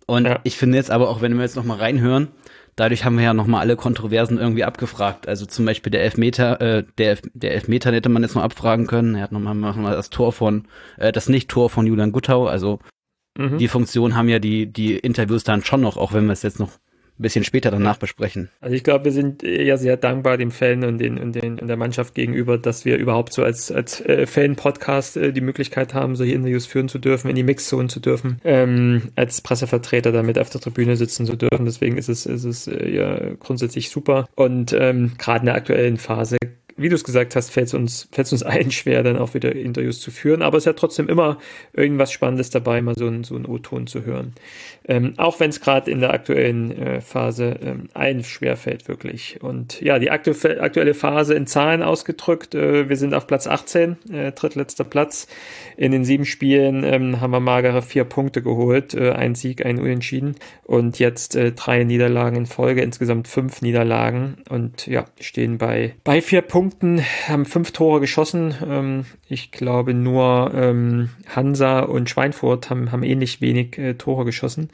Und Ja. ich finde jetzt aber auch, wenn wir jetzt nochmal reinhören, dadurch haben wir ja nochmal alle Kontroversen irgendwie abgefragt. Also zum Beispiel der Elfmeter, äh, der, Elf, der Elfmeter hätte man jetzt noch abfragen können. Er hat nochmal noch mal das Tor von, äh, das Nicht-Tor von Julian Guttau. Also Mhm. die Funktion haben ja die, die Interviews dann schon noch, auch wenn wir es jetzt noch ein bisschen später danach besprechen. Also ich glaube, wir sind ja sehr dankbar dem Fan und, den, und, den, und der Mannschaft gegenüber, dass wir überhaupt so als, als äh, Fan-Podcast äh, die Möglichkeit haben, solche Interviews führen zu dürfen, in die Mixzone zu dürfen, ähm, als Pressevertreter damit auf der Tribüne sitzen zu dürfen. Deswegen ist es, ist es äh, ja grundsätzlich super. Und ähm, gerade in der aktuellen Phase, wie du es gesagt hast, fällt es uns, fällt uns allen schwer, dann auch wieder Interviews zu führen. Aber es ist ja trotzdem immer irgendwas Spannendes dabei, mal so einen so einen O-Ton zu hören. Ähm, auch wenn es gerade in der aktuellen äh, Phase ähm, allen schwerfällt, wirklich. Und ja, die aktu aktuelle Phase in Zahlen ausgedrückt, äh, wir sind auf Platz achtzehn, äh, drittletzter Platz. In den sieben Spielen ähm, haben wir magere vier Punkte geholt, äh, ein Sieg, ein Unentschieden und jetzt äh, drei Niederlagen in Folge, insgesamt fünf Niederlagen und ja, stehen bei, bei vier Punkten. Haben fünf Tore geschossen. Ähm, ich glaube nur ähm, Hansa und Schweinfurt haben, haben ähnlich wenig äh, Tore geschossen.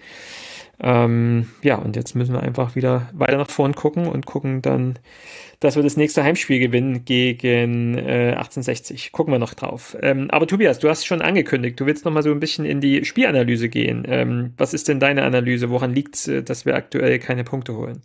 Ähm, ja, und jetzt müssen wir einfach wieder weiter nach vorn gucken und gucken dann, dass wir das nächste Heimspiel gewinnen gegen äh, achtzehnhundertsechzig. Gucken wir noch drauf. Ähm, aber Tobias, du hast schon angekündigt, du willst noch mal so ein bisschen in die Spielanalyse gehen. Ähm, was ist denn deine Analyse? Woran liegt es, dass wir aktuell keine Punkte holen?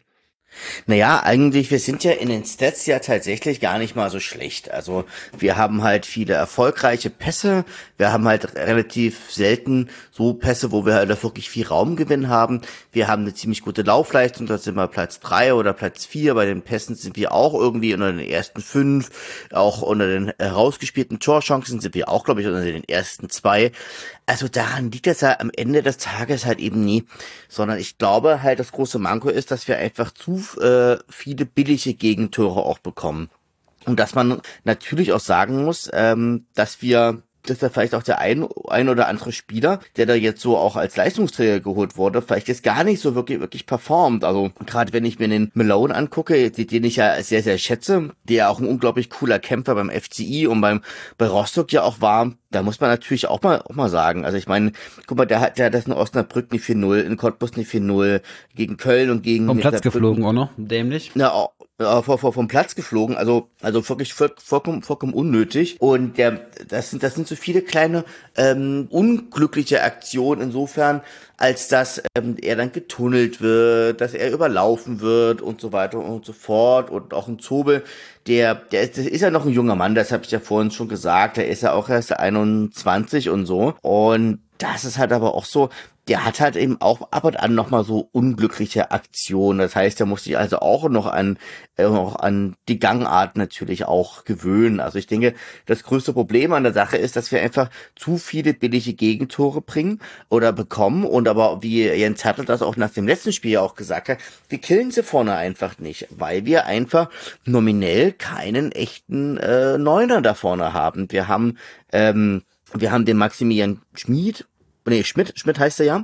Naja, eigentlich, wir sind ja in den Stats ja tatsächlich gar nicht mal so schlecht. Also wir haben halt viele erfolgreiche Pässe, wir haben halt relativ selten so Pässe, wo wir halt wirklich viel Raumgewinn haben. Wir haben eine ziemlich gute Laufleistung, da sind wir Platz drei oder Platz vier. Bei den Pässen sind wir auch irgendwie unter den ersten fünf, auch unter den herausgespielten Torchancen sind wir auch, glaube ich, unter den ersten zwei. Also daran liegt es ja am Ende des Tages halt eben nie, sondern ich glaube halt, das große Manko ist, dass wir einfach zu äh, viele billige Gegentore auch bekommen. Und dass man natürlich auch sagen muss, ähm, dass wir dass da vielleicht auch der ein, ein oder andere Spieler, der da jetzt so auch als Leistungsträger geholt wurde, vielleicht jetzt gar nicht so wirklich wirklich performt. Also gerade wenn ich mir den Malone angucke, den ich ja sehr, sehr schätze, der auch ein unglaublich cooler Kämpfer beim F C I und beim bei Rostock ja auch war, da muss man natürlich auch mal auch mal sagen. Also ich meine, guck mal, der hat der hat das in Osnabrück eine vier null, in Cottbus eine vier null, gegen Köln und gegen Vom Platz geflogen auch noch, dämlich. Na, auch Ja, vor, vor, vom Platz geflogen, also, also wirklich voll, vollkommen, vollkommen unnötig. Und der, das sind, das sind so viele kleine, ähm, unglückliche Aktionen insofern, als dass, ähm, er dann getunnelt wird, dass er überlaufen wird und so weiter und so fort. Und auch ein Zobel, der, der ist, das ist ja noch ein junger Mann, das habe ich ja vorhin schon gesagt, der ist ja auch erst einundzwanzig und so. Und das ist halt aber auch so, der hat halt eben auch ab und an nochmal so unglückliche Aktionen. Das heißt, der muss sich also auch noch an, äh, noch an die Gangart natürlich auch gewöhnen. Also ich denke, das größte Problem an der Sache ist, dass wir einfach zu viele billige Gegentore bringen oder bekommen. Und aber, wie Jens Hertel das auch nach dem letzten Spiel auch gesagt hat, wir killen sie vorne einfach nicht, weil wir einfach nominell keinen echten äh, Neuner da vorne haben. Wir haben, ähm, wir haben den Maximilian Schmid, nee, Schmidt, Schmidt heißt er ja,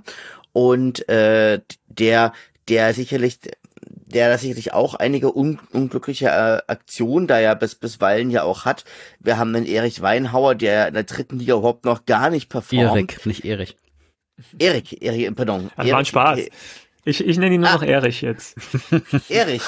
und äh, der, der sicherlich, der da sicherlich auch einige un unglückliche äh, Aktionen da ja bis bisweilen ja auch hat. Wir haben einen Erich Weinhauer, der in der dritten Liga überhaupt noch gar nicht performt. Erik, nicht Erich. Erik, Erik, pardon. Das war ein Spaß. Erik, Ich, ich nenne ihn nur ah, noch Erich jetzt. Erich.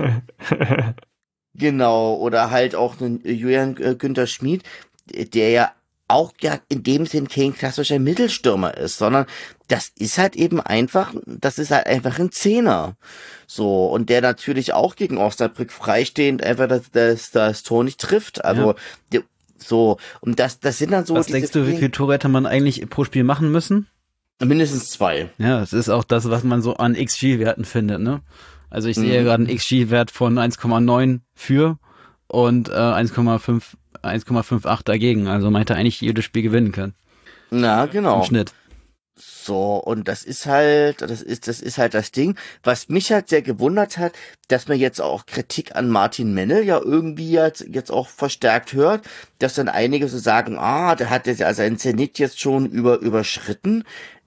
Genau, oder halt auch einen Julian äh, Günther Schmid, der ja auch ja in dem Sinn kein klassischer Mittelstürmer ist, sondern das ist halt eben einfach, das ist halt einfach ein Zehner. So, und der natürlich auch gegen Osnabrück freistehend einfach das, das, das Tor nicht trifft. Also, ja. der, so, und das, das sind dann so. Was denkst du, wie viele Tore hätte man eigentlich pro Spiel machen müssen? Mindestens zwei. Ja, es ist auch das, was man so an X G-Werten findet, ne? Also ich sehe mhm. gerade einen X G-Wert von eins Komma neun für und äh, eins Komma fünf eins Komma fünfundachtzig dagegen, also man hätte eigentlich jedes Spiel gewinnen können. Na, genau. Im Schnitt. So, und das ist halt, das ist, das ist halt das Ding, was mich halt sehr gewundert hat, dass man jetzt auch Kritik an Martin Mennel ja irgendwie jetzt, jetzt auch verstärkt hört, dass dann einige so sagen, ah, der hat jetzt ja seinen Zenit jetzt schon über, überschritten.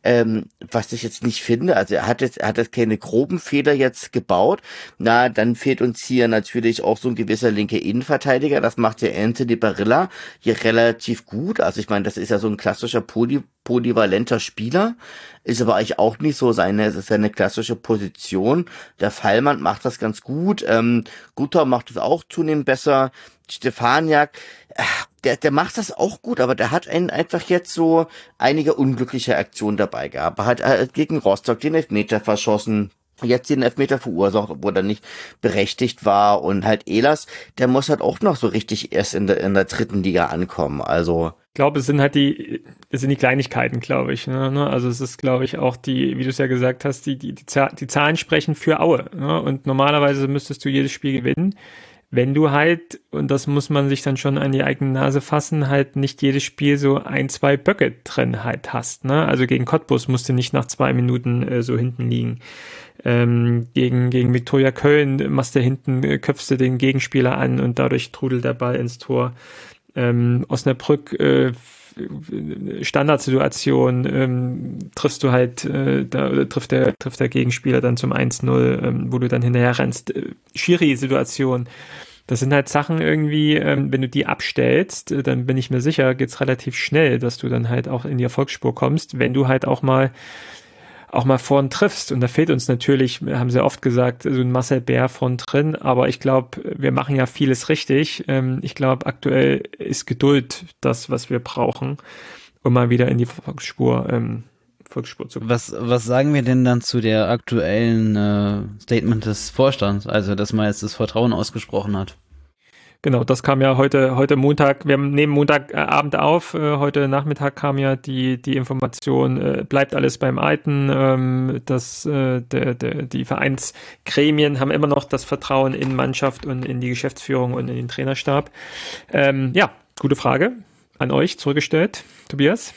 Ähm, was ich jetzt nicht finde, also er hat jetzt, er hat jetzt keine groben Fehler jetzt gebaut. Na, dann fehlt uns hier natürlich auch so ein gewisser linker Innenverteidiger. Das macht ja Anthony Barilla hier relativ gut. Also ich meine, das ist ja so ein klassischer Poly, polyvalenter Spieler, ist aber eigentlich auch nicht so seine, seine klassische Position. Der Fallmann macht das ganz gut. Ähm, Guter macht es auch zunehmend besser. Stefaniak, der, der macht das auch gut, aber der hat einen einfach jetzt so einige unglückliche Aktionen dabei gehabt. Er hat äh, gegen Rostock den Elfmeter verschossen, jetzt den Elfmeter verursacht, obwohl er nicht berechtigt war. Und halt Ehlers, der muss halt auch noch so richtig erst in der, in der dritten Liga ankommen. Also ich glaube, es sind halt die, es sind die Kleinigkeiten, glaube ich. Ne? Also es ist, glaube ich, auch die, wie du es ja gesagt hast, die, die, die, die Zahlen sprechen für Aue. Ne? Und normalerweise müsstest du jedes Spiel gewinnen. Wenn du halt, und das muss man sich dann schon an die eigene Nase fassen, halt nicht jedes Spiel so ein, zwei Böcke drin halt hast. Ne? Also gegen Cottbus musst du nicht nach zwei Minuten äh, so hinten liegen. Ähm, gegen, gegen Viktoria Köln machst du hinten, äh, köpfst du den Gegenspieler an und dadurch trudelt der Ball ins Tor. Ähm, Osnabrück, äh, Standardsituation, ähm, triffst du halt, äh, da oder trifft der, trifft der Gegenspieler dann zum eins null, ähm, wo du dann hinterher rennst. Äh, Schiri-Situation. Das sind halt Sachen irgendwie, ähm, wenn du die abstellst, äh, dann bin ich mir sicher, geht's relativ schnell, dass du dann halt auch in die Erfolgsspur kommst, wenn du halt auch mal auch mal vorn triffst. Und da fehlt uns natürlich, haben sie oft gesagt, so ein Marcel Bär vorn drin, aber ich glaube, wir machen ja vieles richtig. Ähm, ich glaube, aktuell ist Geduld das, was wir brauchen, um mal wieder in die Volksspur, ähm, Volksspur zu kommen. Was, was sagen wir denn dann zu der aktuellen äh, Statement des Vorstands, also dass man jetzt das Vertrauen ausgesprochen hat? Genau, das kam ja heute, heute Montag, wir nehmen Montagabend auf, äh, heute Nachmittag kam ja die, die Information, äh, bleibt alles beim Alten, ähm, dass äh, der, der, die Vereinsgremien haben immer noch das Vertrauen in Mannschaft und in die Geschäftsführung und in den Trainerstab. Ähm, ja, gute Frage an euch zurückgestellt, Tobias.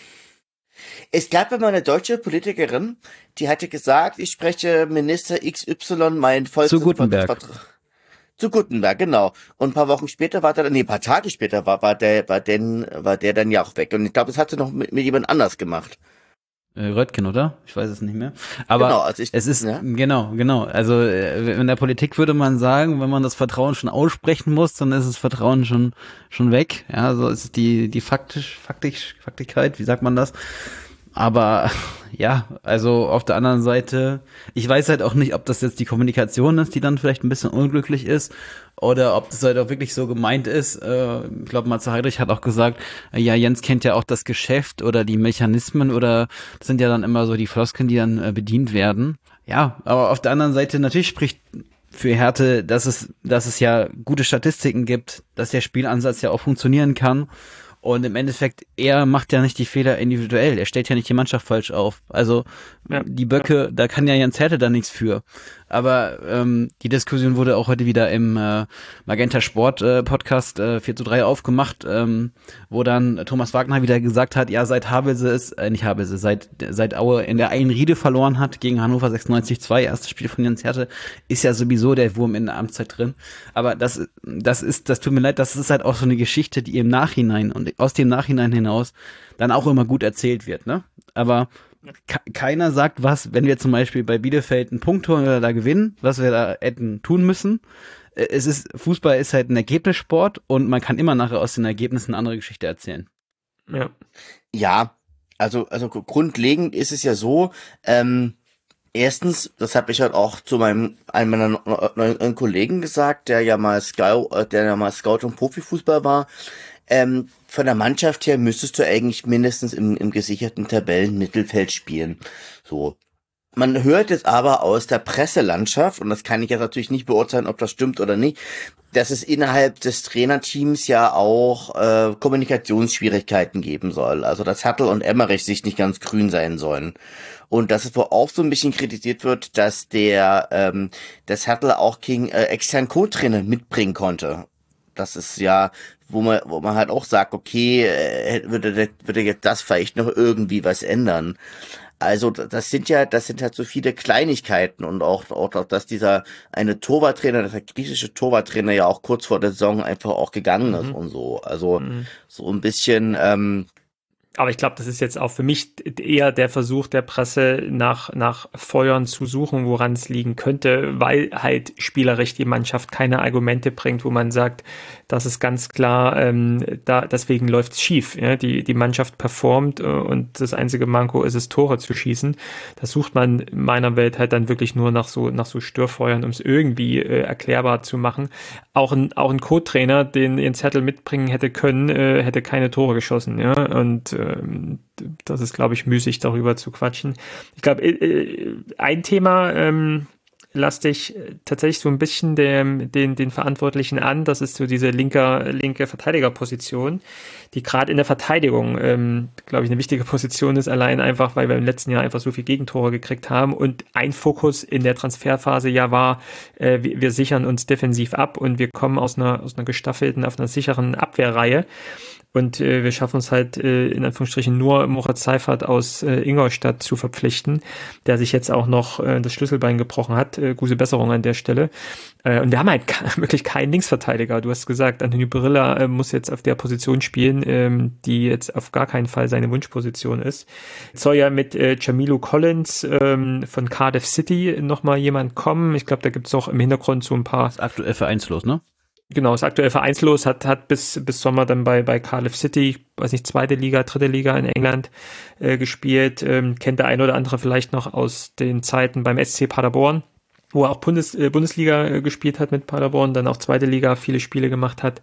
Es gab immer eine deutsche Politikerin, die hatte gesagt, ich spreche Minister X Y meinen vollsten Zu Gutenberg. Vertrag. Zu Gutenberg, genau. Und ein paar Wochen später war der, nee, ein paar Tage später war, war der, war denn, war der dann ja auch weg. Und ich glaube, das hat sie noch mit, mit jemand anders gemacht. Äh, Röttgen, oder? Ich weiß es nicht mehr. Aber genau, also ich, es ist, ja. genau, genau. Also äh, in der Politik würde man sagen, wenn man das Vertrauen schon aussprechen muss, dann ist das Vertrauen schon, schon weg. Ja, so ist die, die faktisch, faktisch, Faktigkeit, wie sagt man das? Aber ja, also auf der anderen Seite, ich weiß halt auch nicht, ob das jetzt die Kommunikation ist, die dann vielleicht ein bisschen unglücklich ist, oder ob das halt auch wirklich so gemeint ist. Äh, ich glaube, Matze Heidrich hat auch gesagt, äh, ja, Jens kennt ja auch das Geschäft oder die Mechanismen, oder das sind ja dann immer so die Floskeln, die dann äh, bedient werden. Ja, aber auf der anderen Seite natürlich spricht für Härte, dass es, dass es ja gute Statistiken gibt, dass der Spielansatz ja auch funktionieren kann. Und im Endeffekt, er macht ja nicht die Fehler individuell. Er stellt ja nicht die Mannschaft falsch auf. Also ja, die Böcke, ja. Da kann ja Jens Härte da nichts für. Aber ähm, die Diskussion wurde auch heute wieder im äh, Magenta Sport äh, Podcast äh, vier zu drei aufgemacht, ähm, wo dann Thomas Wagner wieder gesagt hat, ja, seit Havelse ist, äh, nicht Havelse, seit seit Aue in der Einriede verloren hat gegen Hannover sechsundneunzig zwei, erstes Spiel von Jens Härte, ist ja sowieso der Wurm in der Amtszeit drin. Aber das das ist, das tut mir leid, das ist halt auch so eine Geschichte, die im Nachhinein und aus dem Nachhinein hinaus dann auch immer gut erzählt wird, ne? Aber keiner sagt was, wenn wir zum Beispiel bei Bielefeld einen Punkt holen oder da gewinnen, was wir da hätten tun müssen. Es ist, Fußball ist halt ein Ergebnissport und man kann immer nachher aus den Ergebnissen eine andere Geschichte erzählen. Ja. Ja, also, also grundlegend ist es ja so, ähm, erstens, das habe ich halt auch zu meinem, einem meiner neuen Kollegen gesagt, der ja mal Scout, der ja mal Scout und Profifußball war, Ähm, von der Mannschaft her müsstest du eigentlich mindestens im, im gesicherten Tabellenmittelfeld spielen. So. Man hört jetzt aber aus der Presselandschaft, und das kann ich jetzt natürlich nicht beurteilen, ob das stimmt oder nicht, dass es innerhalb des Trainerteams ja auch äh, Kommunikationsschwierigkeiten geben soll. Also dass Hertel und Emmerich sich nicht ganz grün sein sollen. Und dass es wohl auch so ein bisschen kritisiert wird, dass der, ähm, dass Hertel auch gegen äh, externen Co-Trainer mitbringen konnte. Das ist ja, wo man, wo man halt auch sagt, okay, äh, würde, würde jetzt das vielleicht noch irgendwie was ändern. Also das sind ja, das sind halt so viele Kleinigkeiten, und auch, auch, dass dieser eine Torwarttrainer, der griechische Torwarttrainer ja auch kurz vor der Saison einfach auch gegangen ist mhm. und so. Also mhm. so ein bisschen, ähm, Aber ich glaube, das ist jetzt auch für mich eher der Versuch der Presse, nach, nach Feuern zu suchen, woran es liegen könnte, weil halt spielerisch die Mannschaft keine Argumente bringt, wo man sagt, das ist ganz klar, ähm, da, deswegen läuft es schief. Ja? Die, die Mannschaft performt äh, und das einzige Manko ist es, Tore zu schießen. Das sucht man in meiner Welt halt dann wirklich nur nach so, nach so Störfeuern, um es irgendwie äh, erklärbar zu machen. Auch ein, auch ein Co-Trainer, den ihren Zettel mitbringen hätte können, äh, hätte keine Tore geschossen. Ja? Und äh, das ist, glaube ich, müßig, darüber zu quatschen. Ich glaube, ein Thema ähm, lasse ich tatsächlich so ein bisschen dem, den, den Verantwortlichen an. Das ist so diese linke, linke Verteidigerposition, die gerade in der Verteidigung, ähm, glaube ich, eine wichtige Position ist, allein einfach, weil wir im letzten Jahr einfach so viel Gegentore gekriegt haben. Und ein Fokus in der Transferphase ja war, äh, wir, wir sichern uns defensiv ab und wir kommen aus einer, aus einer gestaffelten, auf einer sicheren Abwehrreihe. Und äh, wir schaffen es halt, äh, in Anführungsstrichen, nur Moritz Seifert aus äh, Ingolstadt zu verpflichten, der sich jetzt auch noch äh, das Schlüsselbein gebrochen hat. Äh, gute Besserung an der Stelle. Äh, und wir haben halt ke- wirklich keinen Linksverteidiger. Du hast gesagt, Antonio Barilla äh, muss jetzt auf der Position spielen, ähm, die jetzt auf gar keinen Fall seine Wunschposition ist. Jetzt soll ja mit äh, Jamilo Collins ähm, von Cardiff City nochmal jemand kommen. Ich glaube, da gibt es auch im Hintergrund so ein paar... Das ist aktuell vereinslos, ne? Genau, das aktuell vereinslos, hat hat bis bis Sommer dann bei bei Cardiff City, weiß nicht, zweite Liga, dritte Liga in England äh, gespielt. Ähm, kennt der ein oder andere vielleicht noch aus den Zeiten beim S C Paderborn, wo er auch Bundes, äh, Bundesliga äh, gespielt hat mit Paderborn, dann auch zweite Liga, viele Spiele gemacht hat.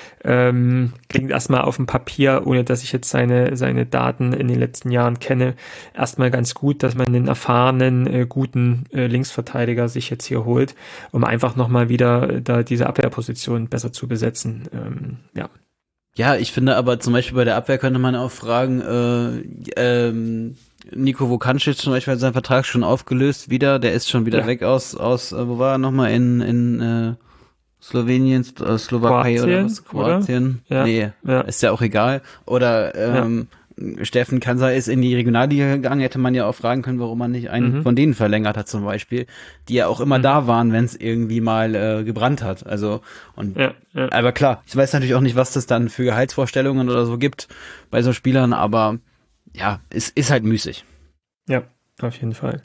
Ähm, klingt erstmal auf dem Papier, ohne dass ich jetzt seine seine Daten in den letzten Jahren kenne, erstmal ganz gut, dass man einen erfahrenen, äh, guten äh, Linksverteidiger sich jetzt hier holt, um einfach nochmal wieder äh, da diese Abwehrposition besser zu besetzen. Ähm, ja. Ja, ich finde aber zum Beispiel bei der Abwehr könnte man auch fragen, äh, ähm, Niko Vukancic zum Beispiel hat seinen Vertrag schon aufgelöst wieder, der ist schon wieder Ja. weg aus, aus äh, wo war er nochmal, in, in äh, Slowenien, äh, Slowakei Kroatien, oder was? Kroatien? Oder? Ja. Nee, Ja. ist ja auch egal. Oder ähm, Steffen Kanser ist in die Regionalliga gegangen, hätte man ja auch fragen können, warum man nicht einen Mhm. von denen verlängert hat zum Beispiel, die ja auch immer Mhm. da waren, wenn es irgendwie mal äh, gebrannt hat. Also und Ja, ja. aber klar, ich weiß natürlich auch nicht, was das dann für Gehaltsvorstellungen oder so gibt bei so Spielern, aber ja, es ist halt müßig. Ja, auf jeden Fall.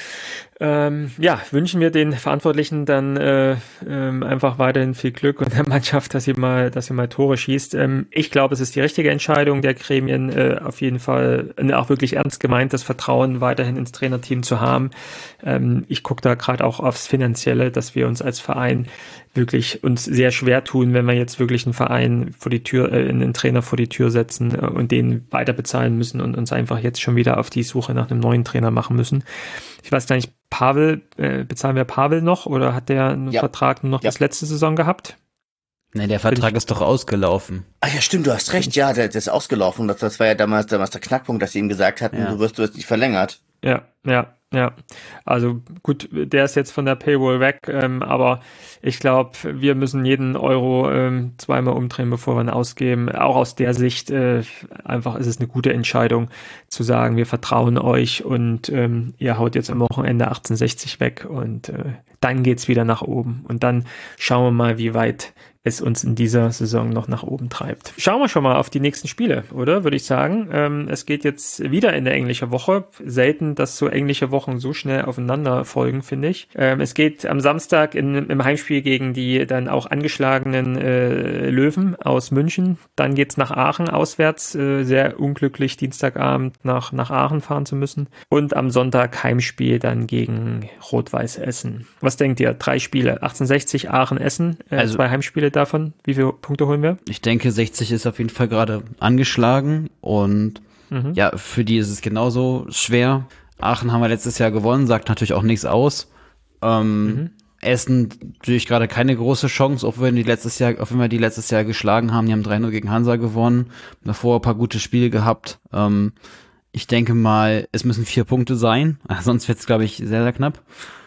Ähm, ja, wünschen wir den Verantwortlichen dann äh, ähm, einfach weiterhin viel Glück und der Mannschaft, dass sie mal, dass sie mal Tore schießt. Ähm, ich glaube, es ist die richtige Entscheidung der Gremien, äh, auf jeden Fall äh, auch wirklich ernst gemeint, das Vertrauen weiterhin ins Trainerteam zu haben. Ähm, ich gucke da gerade auch aufs Finanzielle, dass wir uns als Verein wirklich uns sehr schwer tun, wenn wir jetzt wirklich einen Verein vor die Tür, äh, einen Trainer vor die Tür setzen äh, und den weiter bezahlen müssen und uns einfach jetzt schon wieder auf die Suche nach einem neuen Trainer machen müssen. Ich weiß gar nicht, Pavel, äh, bezahlen wir Pavel noch oder hat der einen Ja. Vertrag nur noch Ja. bis letzte Saison gehabt? Ne, der Vertrag ist doch ausgelaufen. Ah ja, stimmt, du hast recht, ja, der, der ist ausgelaufen. Das, das war ja damals, damals der Knackpunkt, dass sie ihm gesagt hatten, Ja. du wirst du wirst nicht verlängert. Ja, ja, ja. Also gut, der ist jetzt von der Paywall weg, ähm, aber ich glaube, wir müssen jeden Euro ähm, zweimal umdrehen, bevor wir ihn ausgeben. Auch aus der Sicht äh, einfach ist es eine gute Entscheidung zu sagen, wir vertrauen euch und ähm, ihr haut jetzt am Wochenende achtzehnhundertsechzig weg und äh, dann geht's wieder nach oben. Und dann schauen wir mal, wie weit es uns in dieser Saison noch nach oben treibt. Schauen wir schon mal auf die nächsten Spiele, oder? Würde ich sagen. Ähm, es geht jetzt wieder in der englische Woche. Selten, dass so englische Wochen so schnell aufeinander folgen, finde ich. Ähm, es geht am Samstag in, im Heimspiel gegen die dann auch angeschlagenen äh, Löwen aus München. Dann geht's nach Aachen auswärts. Äh, sehr unglücklich, Dienstagabend nach, nach Aachen fahren zu müssen. Und am Sonntag Heimspiel dann gegen Rot-Weiß Essen. Was denkt ihr? Drei Spiele. achtzehnhundertsechzig, Aachen, Essen. Äh, Also- zwei Heimspiele davon. Wie viele Punkte holen wir? Ich denke, sechzig ist auf jeden Fall gerade angeschlagen und Mhm. ja, für die ist es genauso schwer. Aachen haben wir letztes Jahr gewonnen, sagt natürlich auch nichts aus. Ähm, Mhm. Essen natürlich gerade keine große Chance, auch wenn die letztes Jahr, auch wenn wir die letztes Jahr geschlagen haben. Die haben drei null gegen Hansa gewonnen, davor ein paar gute Spiele gehabt. Ähm, ich denke mal, es müssen vier Punkte sein, sonst wird es, glaube ich, sehr, sehr knapp.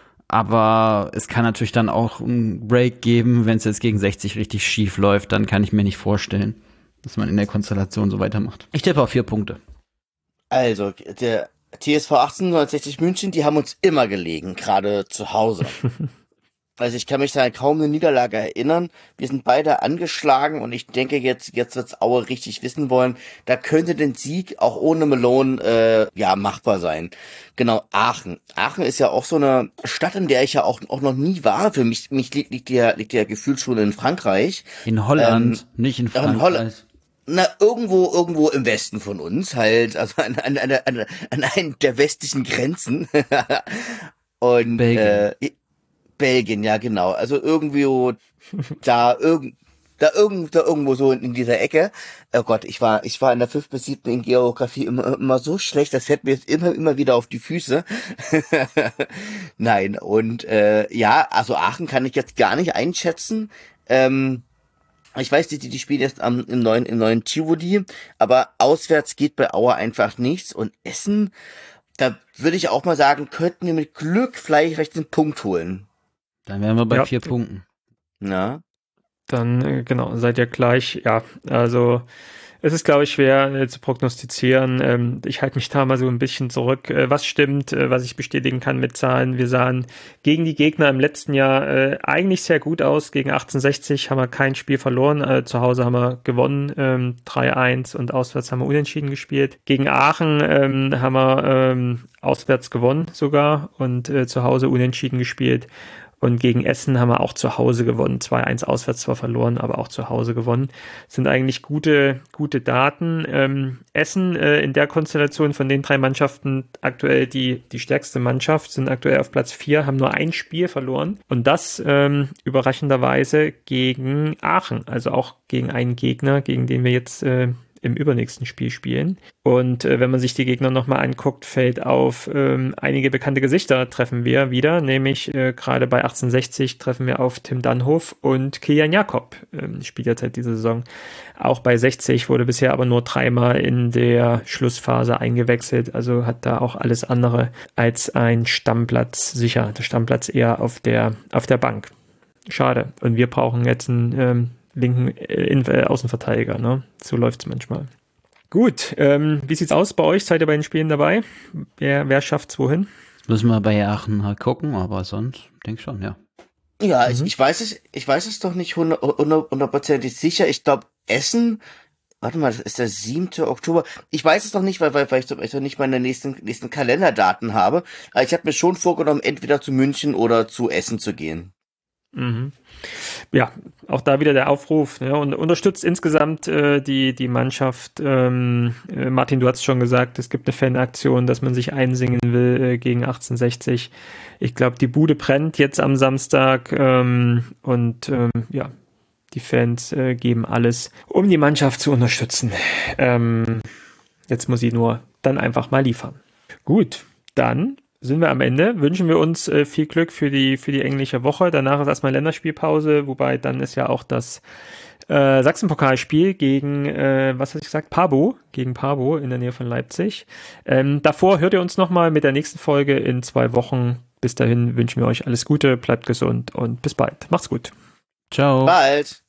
Aber es kann natürlich dann auch einen Break geben, wenn es jetzt gegen sechzig richtig schief läuft, dann kann ich mir nicht vorstellen, dass man in der Konstellation so weitermacht. Ich tippe auf vier Punkte. Also, der T S V achtzehnhundertsechzig München, die haben uns immer gelegen, gerade zu Hause. Also ich kann mich da kaum eine Niederlage erinnern. Wir sind beide angeschlagen und ich denke, jetzt jetzt wird's Aue richtig wissen wollen. Da könnte den Sieg auch ohne Malone äh, ja machbar sein. Genau, Aachen. Aachen ist ja auch so eine Stadt, in der ich ja auch auch noch nie war. Für mich mich liegt liegt ja liegt ja gefühlt schon in Frankreich. In Holland, Ähm, nicht in auch in Frankreich. Holland. Na, irgendwo, irgendwo im Westen von uns, halt, also an, an, an, an, an einen der westlichen Grenzen. Und Belgien. äh, Belgien, ja genau. Also irgendwie da irgend da irgend da irgendwo so in dieser Ecke. Oh Gott, ich war ich war in der fünf bis siebten in Geografie immer immer so schlecht, das fällt mir jetzt immer immer wieder auf die Füße. Nein, und äh, ja, also Aachen kann ich jetzt gar nicht einschätzen. Ähm, ich weiß, die die spielen jetzt am im neuen im neuen Tivoli, aber auswärts geht bei Aue einfach nichts und Essen, da würde ich auch mal sagen, könnten wir mit Glück vielleicht vielleicht einen Punkt holen. Dann wären wir bei Ja. vier Punkten. Na? Dann, äh, genau, seid ihr gleich. Ja, also es ist, glaube ich, schwer äh, zu prognostizieren. Ähm, ich halte mich da mal so ein bisschen zurück. Äh, was stimmt, äh, was ich bestätigen kann mit Zahlen. Wir sahen gegen die Gegner im letzten Jahr äh, eigentlich sehr gut aus. Gegen achtzehnhundertsechzig haben wir kein Spiel verloren. Äh, zu Hause haben wir gewonnen, ähm, drei eins, und auswärts haben wir unentschieden gespielt. Gegen Aachen ähm, haben wir ähm, auswärts gewonnen sogar und äh, zu Hause unentschieden gespielt. Und gegen Essen haben wir auch zu Hause gewonnen. zwei eins auswärts zwar verloren, aber auch zu Hause gewonnen. Das sind eigentlich gute, gute Daten. Ähm, Essen äh, in der Konstellation von den drei Mannschaften aktuell die, die stärkste Mannschaft, sind aktuell auf Platz vier, haben nur ein Spiel verloren. Und das ähm, überraschenderweise gegen Aachen, also auch gegen einen Gegner, gegen den wir jetzt äh, im übernächsten Spiel spielen. Und äh, wenn man sich die Gegner nochmal anguckt, fällt auf, ähm, einige bekannte Gesichter treffen wir wieder, nämlich äh, gerade bei achtzehnhundertsechzig treffen wir auf Tim Dannhof und Kilian Jakob, ähm, spielt ja seit dieser Saison. Auch bei sechzig wurde bisher aber nur dreimal in der Schlussphase eingewechselt, also hat da auch alles andere als ein Stammplatz sicher. Der Stammplatz eher auf der, auf der Bank. Schade. Und wir brauchen jetzt einen ähm, linken äh, In- äh, Außenverteidiger, ne? So läuft's manchmal. Gut, ähm, wie sieht's aus bei euch? Seid ihr bei den Spielen dabei? Wer, wer schafft's wohin? Müssen wir bei Aachen halt gucken, aber sonst denk schon, ja. Ja, ich, Mhm. ich weiß es, ich weiß es doch nicht hundert- hundert- hundertprozentig sicher. Ich glaube, Essen, warte mal, das ist der siebte Oktober. Ich weiß es noch nicht, weil, weil, weil ich doch, ich doch nicht meine nächsten, nächsten Kalenderdaten habe. Aber ich habe mir schon vorgenommen, entweder zu München oder zu Essen zu gehen. Mhm. Ja, auch da wieder der Aufruf, ne, und unterstützt insgesamt äh, die, die Mannschaft. Ähm, äh, Martin, du hast schon gesagt, es gibt eine Fanaktion, dass man sich einsingen will äh, gegen achtzehnhundertsechzig. Ich glaube, die Bude brennt jetzt am Samstag ähm, und ähm, ja, die Fans äh, geben alles, um die Mannschaft zu unterstützen. Ähm, jetzt muss sie nur dann einfach mal liefern. Gut, dann sind wir am Ende. Wünschen wir uns äh, viel Glück für die, für die englische Woche. Danach ist erstmal Länderspielpause, wobei dann ist ja auch das äh, Sachsenpokalspiel gegen, äh, was hatte ich gesagt, Pabo, gegen Pabo in der Nähe von Leipzig. Ähm, davor hört ihr uns nochmal mit der nächsten Folge in zwei Wochen. Bis dahin wünschen wir euch alles Gute, bleibt gesund und bis bald. Macht's gut. Ciao. Bald!